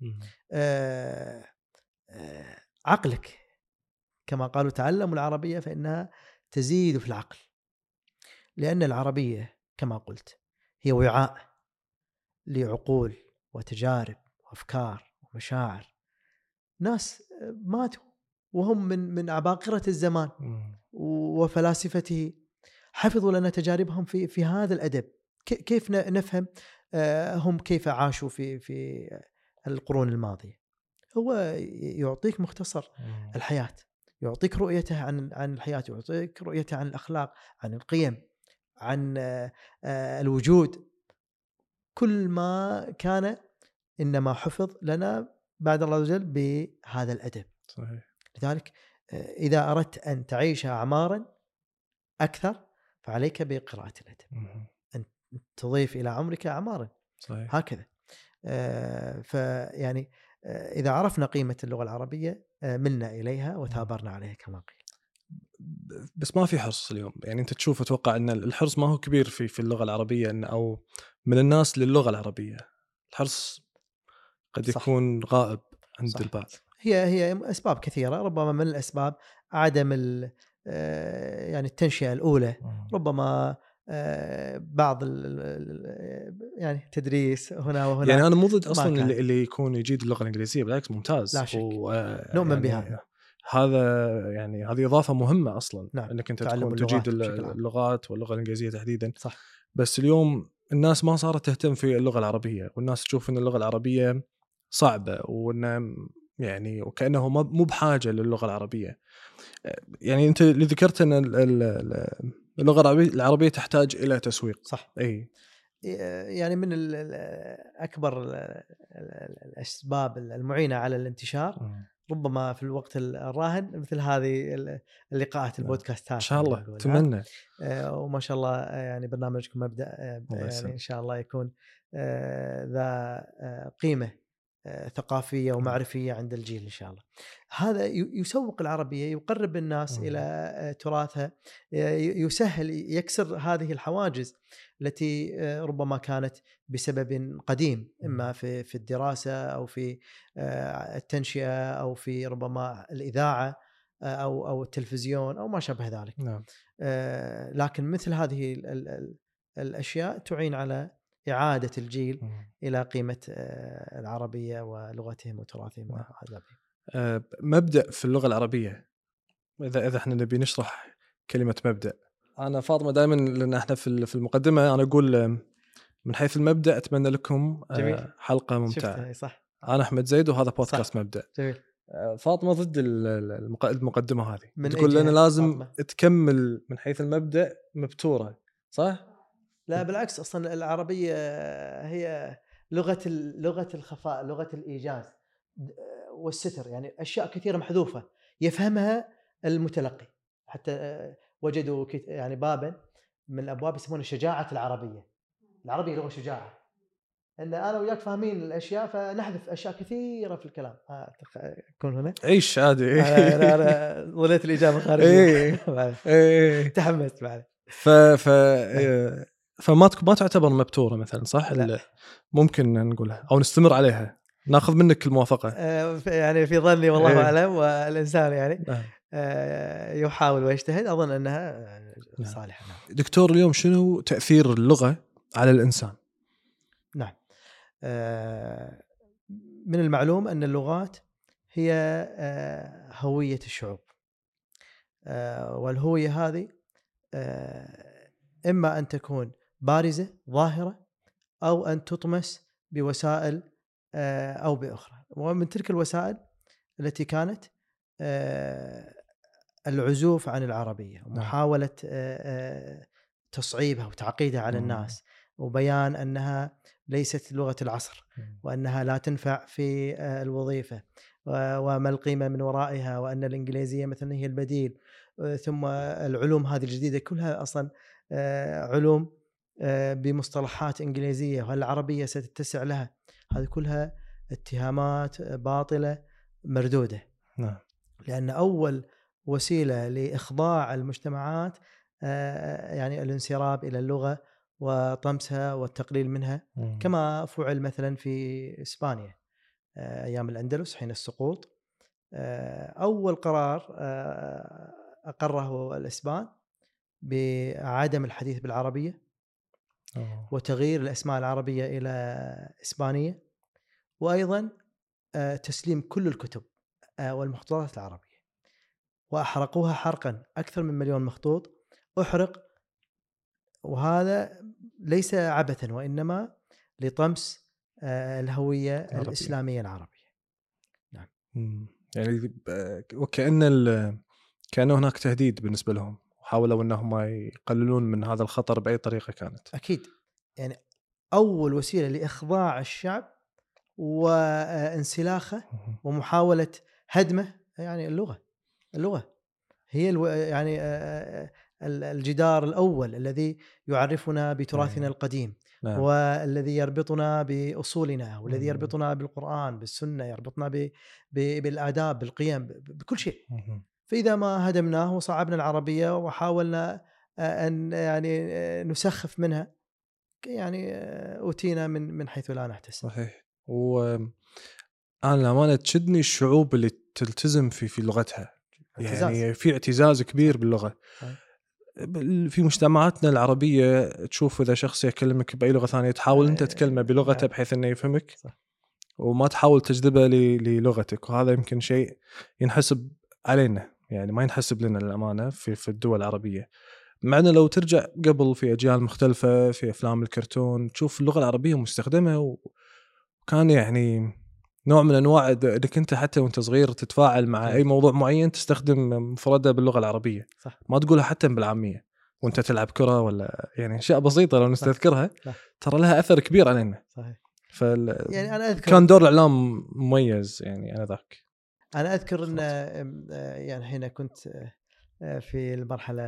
عقلك، كما قالوا تعلموا العربية فإنها تزيد في العقل، لأن العربية كما قلت هي وعاء لعقول وتجارب وأفكار ومشاعر ناس ماتوا وهم من من عباقرة الزمان وفلاسفته، حفظوا لنا تجاربهم في في هذا الأدب. كيف نفهم هم كيف عاشوا في في القرون الماضية؟ هو يعطيك مختصر الحياة، يعطيك رؤيته عن عن الحياة، يعطيك رؤيته عن الأخلاق، عن القيم، عن الوجود. كل ما كان إنما حفظ لنا بعد الله عز وجل بهذا الأدب. صحيح. لذلك إذا أردت أن تعيش أعمارا أكثر فعليك بقراءة الأدب، أن تضيف إلى عمرك أعمارا. صحيح. هكذا. فيعني إذا عرفنا قيمة اللغة العربية ملنا إليها وثابرنا عليها كما قيل. بس ما في حرص اليوم، يعني أنت تشوف أتوقع أن الحرص ما هو كبير في في اللغة العربية، إن أو من الناس للغة العربية الحرص قد صح. يكون غائب عند صح. البعض. هي هي أسباب كثيرة، ربما من الأسباب عدم يعني التنشئة الأولى، ربما بعض يعني تدريس هنا وهنا. يعني أنا مو ضد أصلا اللي, اللي يكون يجيد اللغة الإنجليزية، بالعكس ممتاز، لا شك. و... نؤمن يعني بها. هذا يعني هذه إضافة مهمة أصلا. نعم. أنك أنت تكون تجيد اللغات, اللغات واللغة الإنجليزية تحديدا. صح. بس اليوم الناس ما صارت تهتم في اللغة العربية، والناس تشوف أن اللغة العربية صعبة، وأن يعني وكأنه مو بحاجة للغة العربية. يعني أنت اللي ذكرت أن اللغة العربية تحتاج إلى تسويق. صح. أي يعني من أكبر الأسباب المعينة على الانتشار م. ربما في الوقت الراهن مثل هذه اللقاءات البودكاستات. إن شاء الله تمنى. وما شاء الله يعني برنامجكم مبدأ يعني إن شاء الله يكون ذا قيمة ثقافية ومعرفية عند الجيل إن شاء الله. هذا يسوق العربية، يقرب الناس إلى تراثها، يسهل يكسر هذه الحواجز التي ربما كانت بسبب قديم، إما في في الدراسة أو في التنشئة أو في ربما الإذاعة أو أو التلفزيون أو ما شابه ذلك. نعم. لكن مثل هذه الأشياء تعين على إعادة الجيل م. إلى قيمة العربية ولغتهم وتراثهم وآدابهم. مبدأ في اللغة العربية، إذا إذا إحنا نبي نشرح كلمة مبدأ، أنا فاطمة دائما لأن إحنا في في المقدمة أنا أقول من حيث المبدأ أتمنى لكم جميل. حلقة ممتعة. صح. أنا أحمد زيد وهذا بودكاست صح. مبدأ. جميل. فاطمة ضد المقدمة هذه، تقول لنا لازم فاطمة. تكمل من حيث المبدأ مبتورة، صح؟ لا بالعكس، أصلا العربية هي لغة لغة الخفاء، لغة الإيجاز والستر، يعني أشياء كثيرة محذوفة يفهمها المتلقي. حتى وجدوا يعني بابا من الأبواب يسمونه شجاعة العربية. العربية لغة شجاعة، ان انا وياك فاهمين الاشياء فنحذف اشياء كثيره في الكلام. اكون هنا عيش عادي. انا انا ظليت الاجابه خارجيه. ايه تحمست بعد. ف ف فما ما تعتبر مبتوره مثلا، صح؟ ممكن نقولها او نستمر عليها، ناخذ منك الموافقه. يعني في ظني والله اعلم، والانسان يعني يحاول ويجتهد، اظن انها صالحه. دكتور، اليوم شنو تاثير اللغه على الانسان؟ نعم، من المعلوم أن اللغات هي هوية الشعوب، والهوية هذه إما أن تكون بارزة ظاهرة أو أن تطمس بوسائل أو بأخرى. ومن تلك الوسائل التي كانت العزوف عن العربية ومحاولة تصعيبها وتعقيدها على الناس، وبيان أنها ليست لغة العصر، وأنها لا تنفع في الوظيفة، وما القيمة من ورائها، وأن الإنجليزية مثلا هي البديل. ثم العلوم هذه الجديدة كلها أصلا علوم بمصطلحات إنجليزية، والعربية ستتسع لها. هذه كلها اتهامات باطلة مردودة. نعم. لأن أول وسيلة لإخضاع المجتمعات يعني الانسراب إلى اللغة وطمسها والتقليل منها، مم. كما فعل مثلا في إسبانيا أيام الأندلس حين السقوط. أول قرار أقره الإسبان بعدم الحديث بالعربية أوه. وتغيير الأسماء العربية إلى إسبانية، وأيضا تسليم كل الكتب والمخطوطات العربية، وأحرقوها حرقا. أكثر من مليون مخطوط أحرق، وهذا ليس عبثا وإنما لطمس الهوية العربية. الإسلامية العربية. نعم. يعني وكأن كان هناك تهديد بالنسبة لهم، وحاولوا أنهم يقللون من هذا الخطر بأي طريقة كانت. أكيد، يعني أول وسيلة لإخضاع الشعب وانسلاخه ومحاولة هدمه يعني اللغة. اللغة هي الو... يعني الجدار الأول الذي يعرفنا بتراثنا القديم، نعم. والذي يربطنا بأصولنا، والذي يربطنا بالقرآن بالسنة، يربطنا ب... ب... بالآداب بالقيم بكل شيء. فإذا ما هدمناه وصعبنا العربية وحاولنا أن يعني نسخف منها، يعني أوتينا من من حيث لا نحتسب. صحيح. وأنا لما تشدني الشعوب اللي تلتزم في في لغتها، يعني في اعتزاز كبير باللغة. في مجتمعاتنا العربية تشوف إذا شخص يكلمك بأي لغة ثانية تحاول أنت تكلمه بلغته بحيث أنه يفهمك، وما تحاول تجذبه للغتك. وهذا يمكن شيء ينحسب علينا، يعني ما ينحسب لنا للأمانة في في الدول العربية. معنا لو ترجع قبل في أجيال مختلفة في أفلام الكرتون تشوف اللغة العربية مستخدمة، وكان يعني نوع من أنواع إنك أنت حتى وأنت صغير تتفاعل مع صح. أي موضوع معين تستخدم مفردة باللغة العربية، صح. ما تقولها حتى بالعامية وأنت تلعب كرة ولا يعني أشياء بسيطة لو نستذكرها ترى لها أثر كبير علينا. صحيح. فال... يعني أنا أذكر كان دور الإعلام مميز يعني أنا ذاك. أنا أذكر أن يعني حين كنت في المرحلة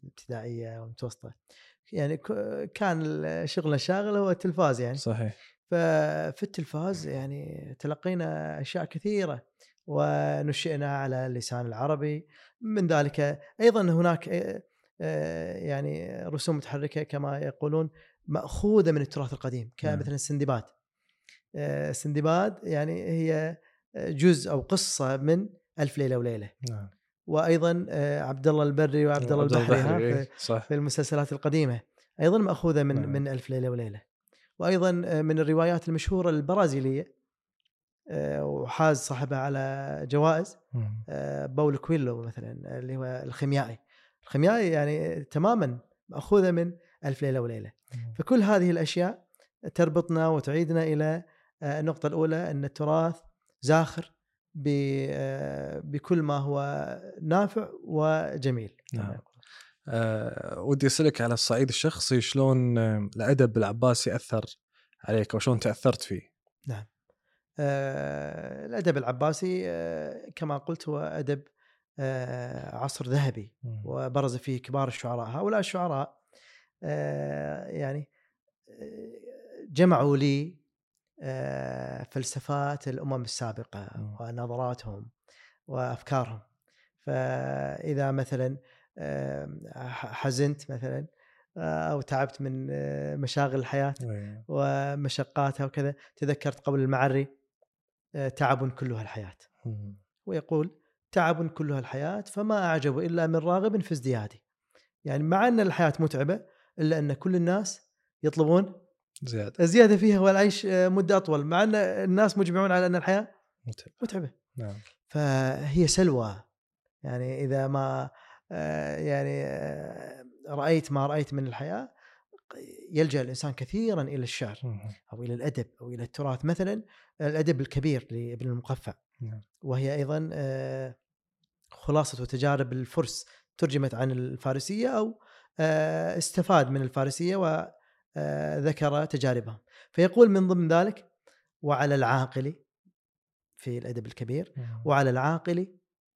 الابتدائية والمتوسطة، يعني كان شغلنا الشاغل هو التلفاز يعني. صحيح. ففي التلفاز يعني تلقينا أشياء كثيرة ونشئنا على اللسان العربي. من ذلك أيضا هناك يعني رسوم متحركة كما يقولون مأخوذة من التراث القديم، كمثلا السندباد. السندباد يعني هي جزء أو قصة من ألف ليلة وليلة. نعم. وأيضا عبد الله البري وعبد الله البحري في, في المسلسلات القديمة أيضا مأخوذة من نعم. من ألف ليلة وليلة. وأيضا من الروايات المشهورة البرازيلية وحاز صاحبها على جوائز باولو كويلو مثلا اللي هو الخيميائي. الخيميائي يعني تماما مأخوذة من ألف ليلة وليلة. فكل هذه الأشياء تربطنا وتعيدنا إلى النقطة الأولى أن التراث زاخر بكل ما هو نافع وجميل. نعم. أه ودي أسألك على الصعيد الشخصي شلون الأدب العباسي أثر عليك وشلون تأثرت فيه؟ نعم. أه الأدب العباسي أه كما قلت هو أدب أه عصر ذهبي وبرز فيه كبار الشعراء. هؤلاء الشعراء أه يعني جمعوا لي أه فلسفات الأمم السابقة ونظراتهم وأفكارهم. فإذا مثلا حزنت مثلا أو تعبت من مشاغل الحياة ومشقاتها وكذا، تذكرت قول المعري تعب كلها الحياة، ويقول تعب كلها الحياة فما أعجب إلا من راغب في ازديادي. يعني مع أن الحياة متعبة إلا أن كل الناس يطلبون زيادة, زيادة فيها والعيش مدة أطول، مع أن الناس مجمعون على أن الحياة متعبة. نعم. فهي سلوى. يعني إذا ما يعني رأيت ما رأيت من الحياة يلجأ الإنسان كثيرا إلى الشعر أو إلى الأدب أو إلى التراث. مثلا الأدب الكبير لابن المقفع، وهي أيضا خلاصة وتجارب الفرس ترجمت عن الفارسية أو استفاد من الفارسية وذكر تجاربهم. فيقول من ضمن ذلك وعلى العاقل في الأدب الكبير وعلى العاقل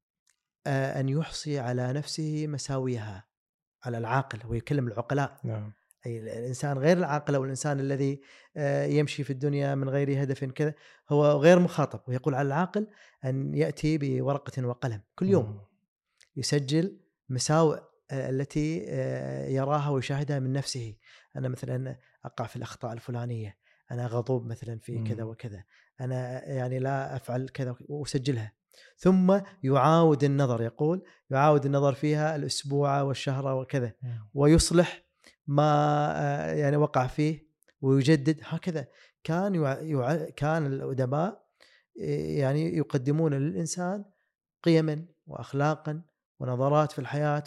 أن يحصي على نفسه مساويها. على العاقل، هو يكلم العقلاء. نعم. أي الإنسان غير العاقل أو الإنسان الذي يمشي في الدنيا من غير هدف كذا هو غير مخاطب. ويقول على العاقل أن يأتي بورقة وقلم كل يوم يسجل مساوئ التي يراها ويشاهدها من نفسه. أنا مثلا أقع في الأخطاء الفلانية، أنا غضوب مثلا في كذا وكذا، أنا يعني لا أفعل كذا، وسجلها. ثم يعاود النظر، يقول يعاود النظر فيها الأسبوع والشهر وكذا، ويصلح ما يعني وقع فيه ويجدد. هكذا كان يع... كان الأدباء يعني يقدمون للإنسان قيما وأخلاقا ونظرات في الحياة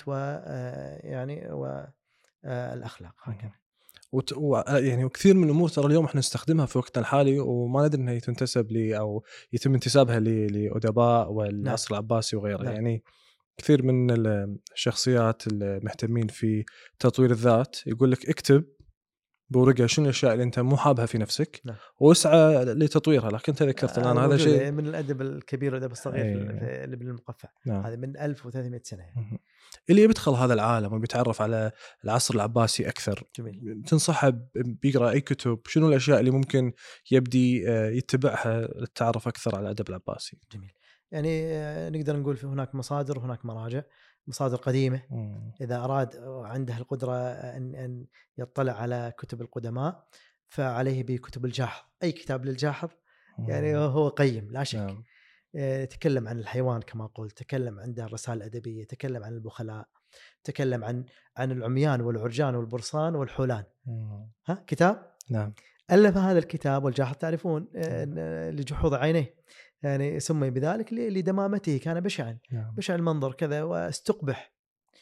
ويعني والأخلاق. هكذا وت... و... يعني وكثير من الأمور ترى اليوم احنا نستخدمها في وقتنا الحالي وما ندري انها تنتسب لي او يتم انتسابها ل... لأدباء والعصر نعم. العباسي وغيره. نعم. يعني كثير من الشخصيات المهتمين في تطوير الذات يقول لك اكتب بورقة شنو الأشياء اللي أنت مو حابها في نفسك نعم. واسعى لتطويرها. لكن أنت ذكرت الآن هذا شيء من الأدب الكبير والأدب الصغير أيه. في ابن المقفع نعم. هذا من ألف وثلاثمائة سنة يعني. اللي بيدخل هذا العالم وبيتعرف على العصر العباسي أكثر جميل. تنصحه بيقرأ أي كتب؟ شنو الأشياء اللي ممكن يبدي يتبعها للتعرف أكثر على الأدب العباسي؟ جميل. يعني نقدر نقول في هناك مصادر وهناك مراجع. مصادر قديمة مم. إذا أراد عنده القدرة أن أن يطلع على كتب القدماء فعليه بكتب الجاحظ. أي كتاب للجاحظ يعني هو قيم لا شك. مم. تكلم عن الحيوان كما قلت، تكلم عنده الرسائل الأدبية، تكلم عن البخلاء، تكلم عن عن العميان والعرجان والبرصان والحولان. مم. ها كتاب نعم. ألف هذا الكتاب والجاحظ تعرفون لجحوظ عينيه، يعني سمي بذلك لدمامته، كان بشعا نعم. بشع المنظر كذا واستقبح.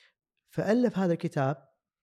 فألف هذا الكتاب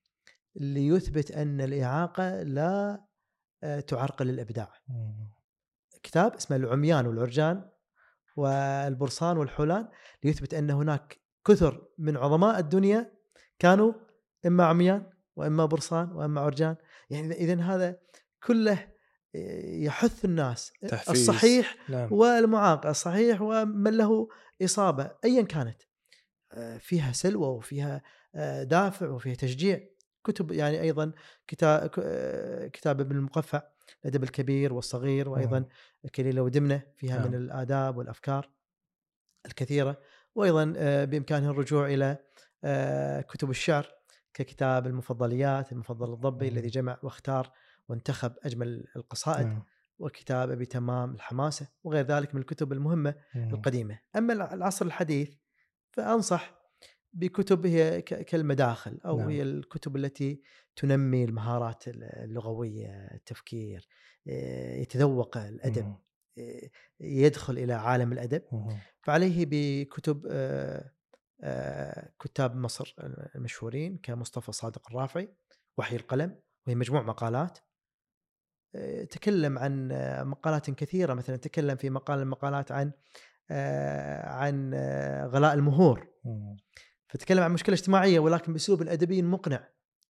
ليثبت أن الإعاقة لا تعرقل الإبداع. مم. كتاب اسمه العميان والعرجان والبرصان والحولان، ليثبت أن هناك كثر من عظماء الدنيا كانوا إما عميان وإما برصان وإما عرجان. يعني إذن هذا كله يحث الناس تحفيز. الصحيح نعم. والمعاق، الصحيح ومن له إصابة أيا كانت، فيها سلوى وفيها دافع وفيها تشجيع. كتب يعني أيضا كتاب كتاب ابن المقفع الأدب الكبير والصغير، وأيضا كليلة ودمنة فيها من الآداب والأفكار الكثيرة. وأيضا بإمكانه الرجوع إلى كتب الشعر ككتاب المفضليات المفضل الضبي الذي جمع واختار وانتخب أجمل القصائد، وكتاب أبي تمام الحماسة، وغير ذلك من الكتب المهمة القديمة. أما العصر الحديث فأنصح بكتب هي كالمداخل، أو نعم. هي الكتب التي تنمي المهارات اللغوية، التفكير، يتذوق الأدب، مم. يدخل إلى عالم الأدب. مم. فعليه بكتب كتاب مصر المشهورين كمصطفى صادق الرافعي وحي القلم، وهي مجموع مقالات تكلم عن مقالات كثيرة. مثلا تكلم في مقال المقالات عن عن غلاء المهور، مم. فتكلم عن مشكلة اجتماعية ولكن بأسلوب أدبي مقنع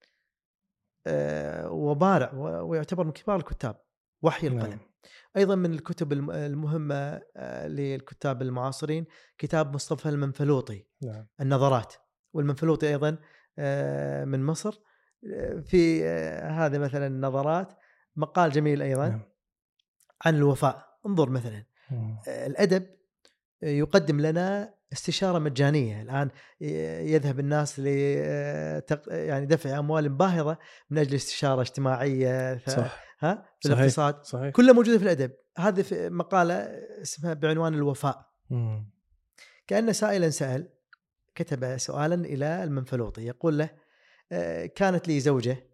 وبارع، ويعتبر من كبار الكتاب. وحي القلم. نعم. أيضا من الكتب المهمة للكتاب المعاصرين كتاب مصطفى المنفلوطي، نعم. النظرات. والمنفلوطي أيضا من مصر. في هذا مثلا النظرات مقال جميل أيضا، نعم. عن الوفاء. انظر مثلا، مم. الأدب يقدم لنا استشارة مجانية. الآن يذهب الناس ل يعني دفع أموال باهظة من أجل استشارة اجتماعية، ف... صح. ها في صحيح. الاقتصاد، صحيح. كلها موجودة في الأدب. هذه في مقالة اسمها بعنوان الوفاء. مم. كأن سائلا سأل، كتب سؤالا إلى المنفلوطي يقول له: كانت لي زوجة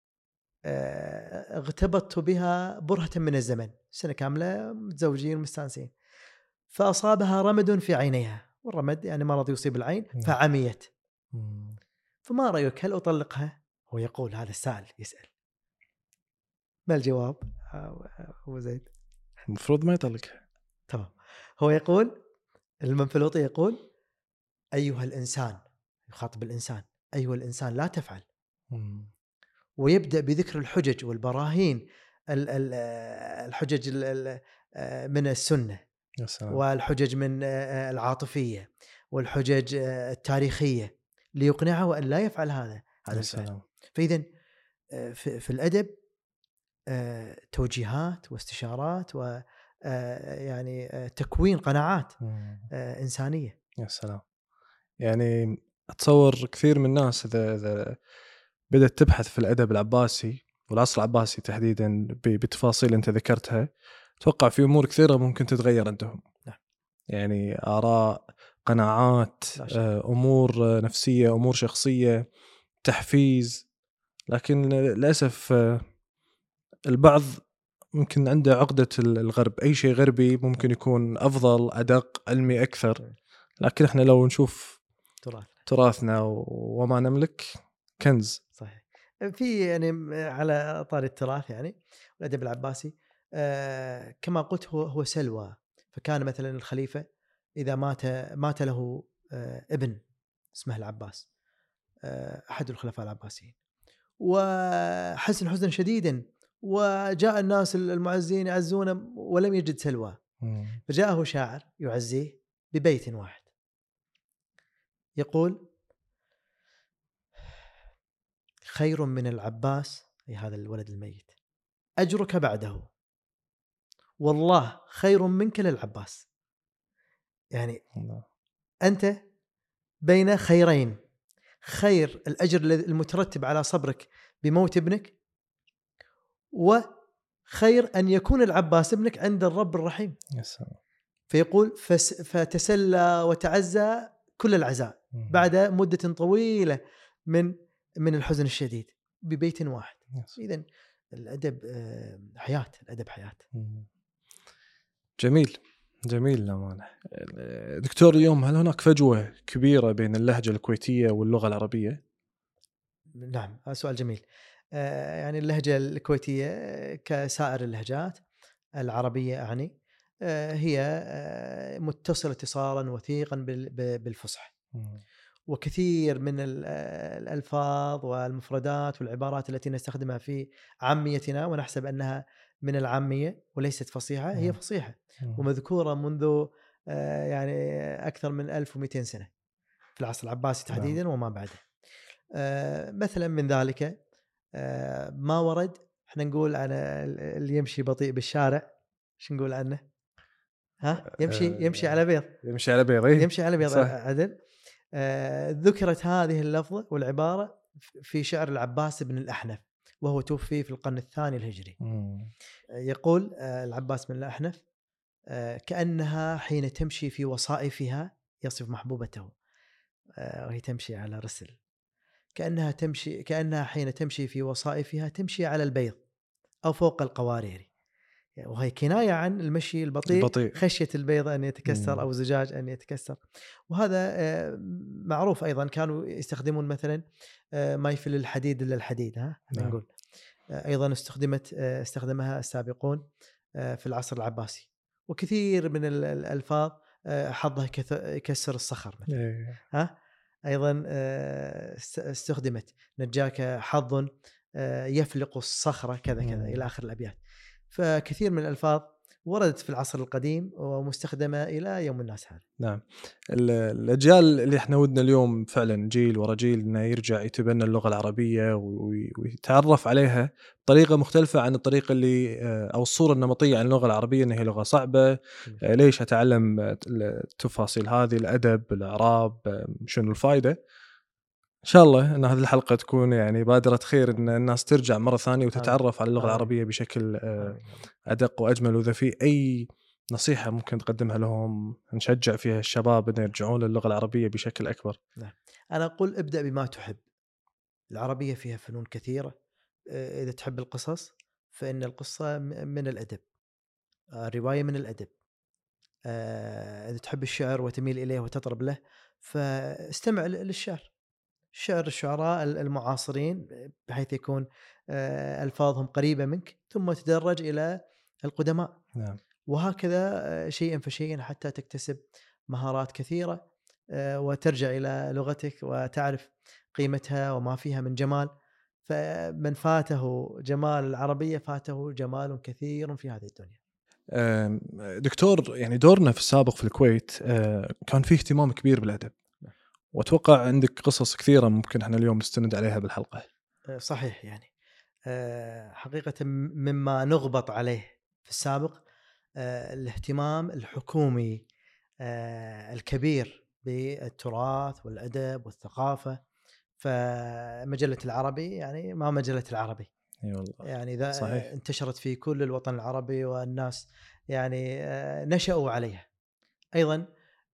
اغتبطت بها برهة من الزمن، سنة كاملة متزوجين مستانسين، فأصابها رمد في عينيها، والرمد يعني مرض يصيب العين، فعميت. فما رأيك، هل أطلقها؟ هو يقول، هذا السائل يسأل، ما الجواب؟ هو زيد المفروض ما يطلقها. تمام. هو يقول، المنفلوطي يقول: أيها الإنسان، يخاطب الإنسان، أيها الإنسان لا تفعل. مم. ويبدأ بذكر الحجج والبراهين، الحجج من السنة، والحجج من العاطفية، والحجج التاريخية، ليقنعه أن لا يفعل هذا هذا الفعل. فإذن في الأدب توجيهات واستشارات ويعني تكوين قناعات إنسانية. يا سلام. يعني أتصور كثير من الناس إذا إذا بدأت تبحث في الأدب العباسي والعصر العباسي تحديدا بتفاصيل أنت ذكرتها، أتوقع في أمور كثيرة ممكن تتغير عندهم. نعم. يعني آراء، قناعات، أمور نفسية، أمور شخصية، تحفيز. لكن للأسف البعض ممكن عنده عقدة الغرب، أي شيء غربي ممكن يكون أفضل، أدق، علمي أكثر. لكن إحنا لو نشوف تراثنا, تراثنا وما نملك كنز. صحيح. في يعني على طار التراث يعني الأدب العباسي، آه كما قلت هو هو سلوى. فكان مثلا الخليفة إذا مات مات له آه ابن اسمه العباس، آه أحد الخلفاء العباسيين، وحزن حزنا شديدا، وجاء الناس المعزين يعزونه ولم يجد سلوى، فجاءه شاعر يعزيه ببيت واحد يقول: خير من العباس، أي هذا الولد الميت، أجرك بعده، والله خير منك للعباس. يعني أنت بين خيرين، خير الأجر المترتب على صبرك بموت ابنك، وخير أن يكون العباس ابنك عند الرب الرحيم. فيقول: فتسلى وتعزى كل العزاء بعد مدة طويلة من من الحزن الشديد ببيت واحد. إذن الأدب حياة، الأدب حياة. جميل جميل للأمانة. دكتور، اليوم هل هناك فجوة كبيرة بين اللهجة الكويتية واللغة العربية؟ نعم، سؤال جميل. يعني اللهجة الكويتية كسائر اللهجات العربية يعني هي متصلة اتصالا وثيقا بالفصح، وكثير من الألفاظ والمفردات والعبارات التي نستخدمها في عاميتنا ونحسب أنها من العامية وليست فصيحة، هي فصيحة ومذكورة منذ يعني أكثر من ألف ومئتين سنة في العصر العباسي تحديدا وما بعده. مثلا من ذلك ما ورد، احنا نقول عن اللي يمشي بطيء بالشارع شو نقول عنه؟ ها يمشي يمشي على بيض، يمشي على بيض، إيه؟ يمشي على بيض صح. عدل. آه ذكرت هذه اللفظة والعبارة في شعر العباس بن الأحنف، وهو توفي في القرن الثاني الهجري. مم. يقول آه العباس بن الأحنف آه كأنها حين تمشي في وصائفها، يصف محبوبته آه وهي تمشي على رسل، كأنها تمشي كأنها حين تمشي في وصائفها تمشي على البيض أو فوق القوارير، وهي كناية عن المشي البطيء، البطيء. خشية البيض أن يتكسر مم. أو زجاج أن يتكسر. وهذا معروف أيضا، كانوا يستخدمون مثلا ما يفل الحديد إلا الحديد، ها نعم. نقول أيضا استخدمت استخدمها السابقون في العصر العباسي، وكثير من الألفاظ حظها يكسر الصخر مثلا. إيه. ها أيضا استخدمت نجاك حظ يفلق الصخرة كذا كذا إلى آخر الأبيات. فكثير من الألفاظ وردت في العصر القديم ومستخدمة إلى يوم الناس هذا. نعم. الأجيال اللي احنا ودنا اليوم فعلا جيل ورا جيل انه يرجع يتبنى اللغة العربية ويتعرف عليها بطريقة مختلفة عن الطريقة اللي أو الصورة النمطية عن اللغة العربية أنها هي لغة صعبة. ليش أتعلم التفاصيل هذه، الأدب، الإعراب، شنو الفائدة؟ إن شاء الله أن هذه الحلقة تكون يعني بادرة خير، أن الناس ترجع مرة ثانية وتتعرف على اللغة العربية بشكل أدق وأجمل. وإذا في أي نصيحة ممكن تقدمها لهم نشجع فيها الشباب أن يرجعون للغة العربية بشكل أكبر. نعم. أنا أقول ابدأ بما تحب. العربية فيها فنون كثيرة. إذا تحب القصص فإن القصة من الأدب، الرواية من الأدب. إذا تحب الشعر وتميل إليه وتطرب له فاستمع للشعر، شعر الشعراء المعاصرين بحيث يكون ألفاظهم قريبة منك، ثم تدرج إلى القدماء. نعم. وهكذا شيئا فشيئا حتى تكتسب مهارات كثيرة وترجع إلى لغتك وتعرف قيمتها وما فيها من جمال. فمن فاته جمال العربية فاته جمال كثير في هذه الدنيا. دكتور، يعني دورنا في السابق في الكويت كان فيه اهتمام كبير بالأدب، وأتوقع عندك قصص كثيرة ممكن احنا اليوم نستند عليها بالحلقة. صحيح، يعني حقيقة مما نغبط عليه في السابق الاهتمام الحكومي الكبير بالتراث والأدب والثقافة. فمجلة العربي يعني ما مجلة العربي، اي والله يعني ذا صحيح. انتشرت في كل الوطن العربي والناس يعني نشأوا عليها. أيضا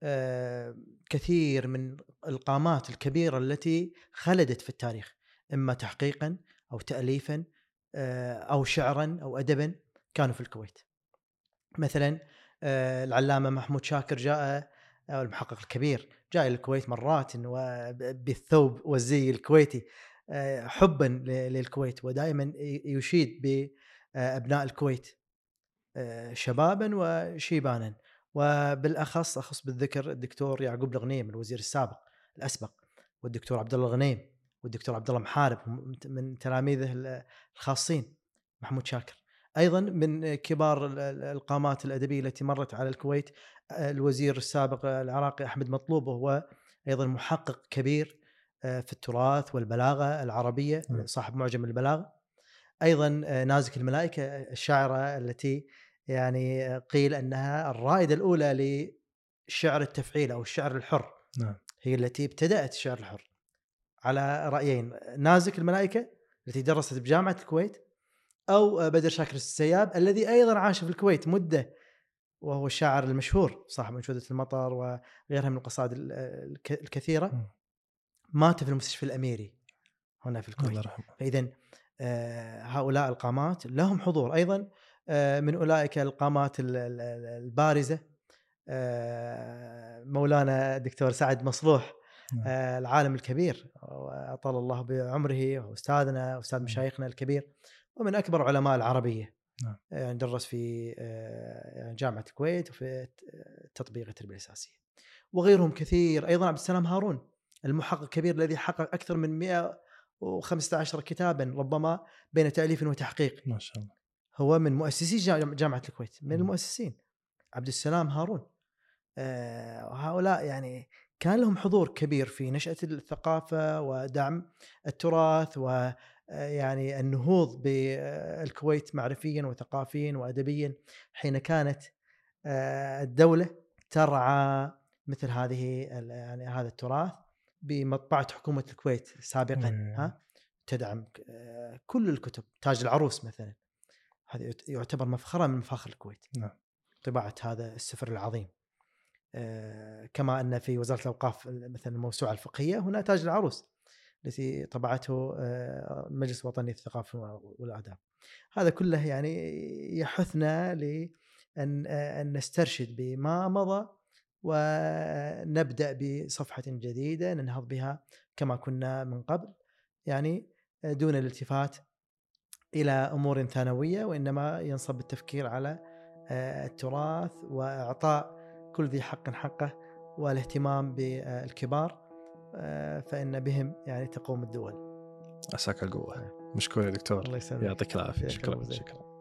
كثير من القامات الكبيرة التي خلدت في التاريخ إما تحقيقا أو تأليفا أو شعرا أو أدبا كانوا في الكويت. مثلا العلامة محمود شاكر جاء، أو المحقق الكبير جاء إلى الكويت مرات بالثوب والزي الكويتي حبا للكويت، ودائما يشيد بأبناء الكويت شبابا وشيبانا. وبالأخص أخص بالذكر الدكتور يعقوب الغنيم الوزير السابق الأسبق، والدكتور عبد الله الغنيم، والدكتور عبد الله محارب من تلاميذه الخاصين محمود شاكر. أيضا من كبار القامات الأدبية التي مرت على الكويت الوزير السابق العراقي أحمد مطلوب، وهو أيضا محقق كبير في التراث والبلاغة العربية، صاحب معجم البلاغة. أيضا نازك الملائكة الشاعرة التي يعني قيل أنها الرائدة الأولى للشعر التفعيل أو الشعر الحر. نعم. هي التي ابتدأت الشعر الحر على رأيين، نازك الملائكة التي درست بجامعة الكويت، أو بدر شاكر السياب الذي أيضا عاش في الكويت مدة، وهو الشاعر المشهور صاحب منشودة المطر وغيرها من القصائد الكثيرة. مات في المستشفى الأميري هنا في الكويت. فإذن هؤلاء القامات لهم حضور. أيضا من أولئك القامات البارزة مولانا الدكتور سعد مصلوح العالم الكبير، وأطال الله بعمره، وأستاذنا أستاذ مشايخنا الكبير، ومن أكبر علماء العربية. يعني درس في جامعة الكويت وفي تطبيق التربية الأساسية، وغيرهم كثير. أيضا عبد السلام هارون المحقق الكبير الذي حقق أكثر من مئة وخمسة عشر كتابا ربما بين تأليف وتحقيق، ما شاء الله. هو من مؤسسي جامعة الكويت، من المؤسسين عبد السلام هارون. آه هؤلاء يعني كان لهم حضور كبير في نشأة الثقافة ودعم التراث ويعني النهوض بالكويت معرفيا وثقافيا وأدبيا، حين كانت الدولة ترعى مثل هذه يعني هذا التراث بمطبعة حكومة الكويت سابقا. ها تدعم كل الكتب. تاج العروس مثلا هذا يعتبر مفخرة من مفاخر الكويت. نعم. طباعة هذا السفر العظيم. كما أن في وزارة الأوقاف مثلا الموسوعة الفقهية هنا تاج العروس التي طبعته المجلس الوطني للثقافة والآداب. هذا كله يعني يحثنا لأن أن نسترشد بما مضى ونبدأ بصفحة جديدة ننهض بها كما كنا من قبل، يعني دون الالتفات إلى أمور ثانوية، وإنما ينصب التفكير على التراث وإعطاء كل ذي حق حقه والاهتمام بالكبار، فإن بهم يعني تقوم الدول. عساك القوة. مشكور يا دكتور، يعطيك العافية. شكرا شكرا.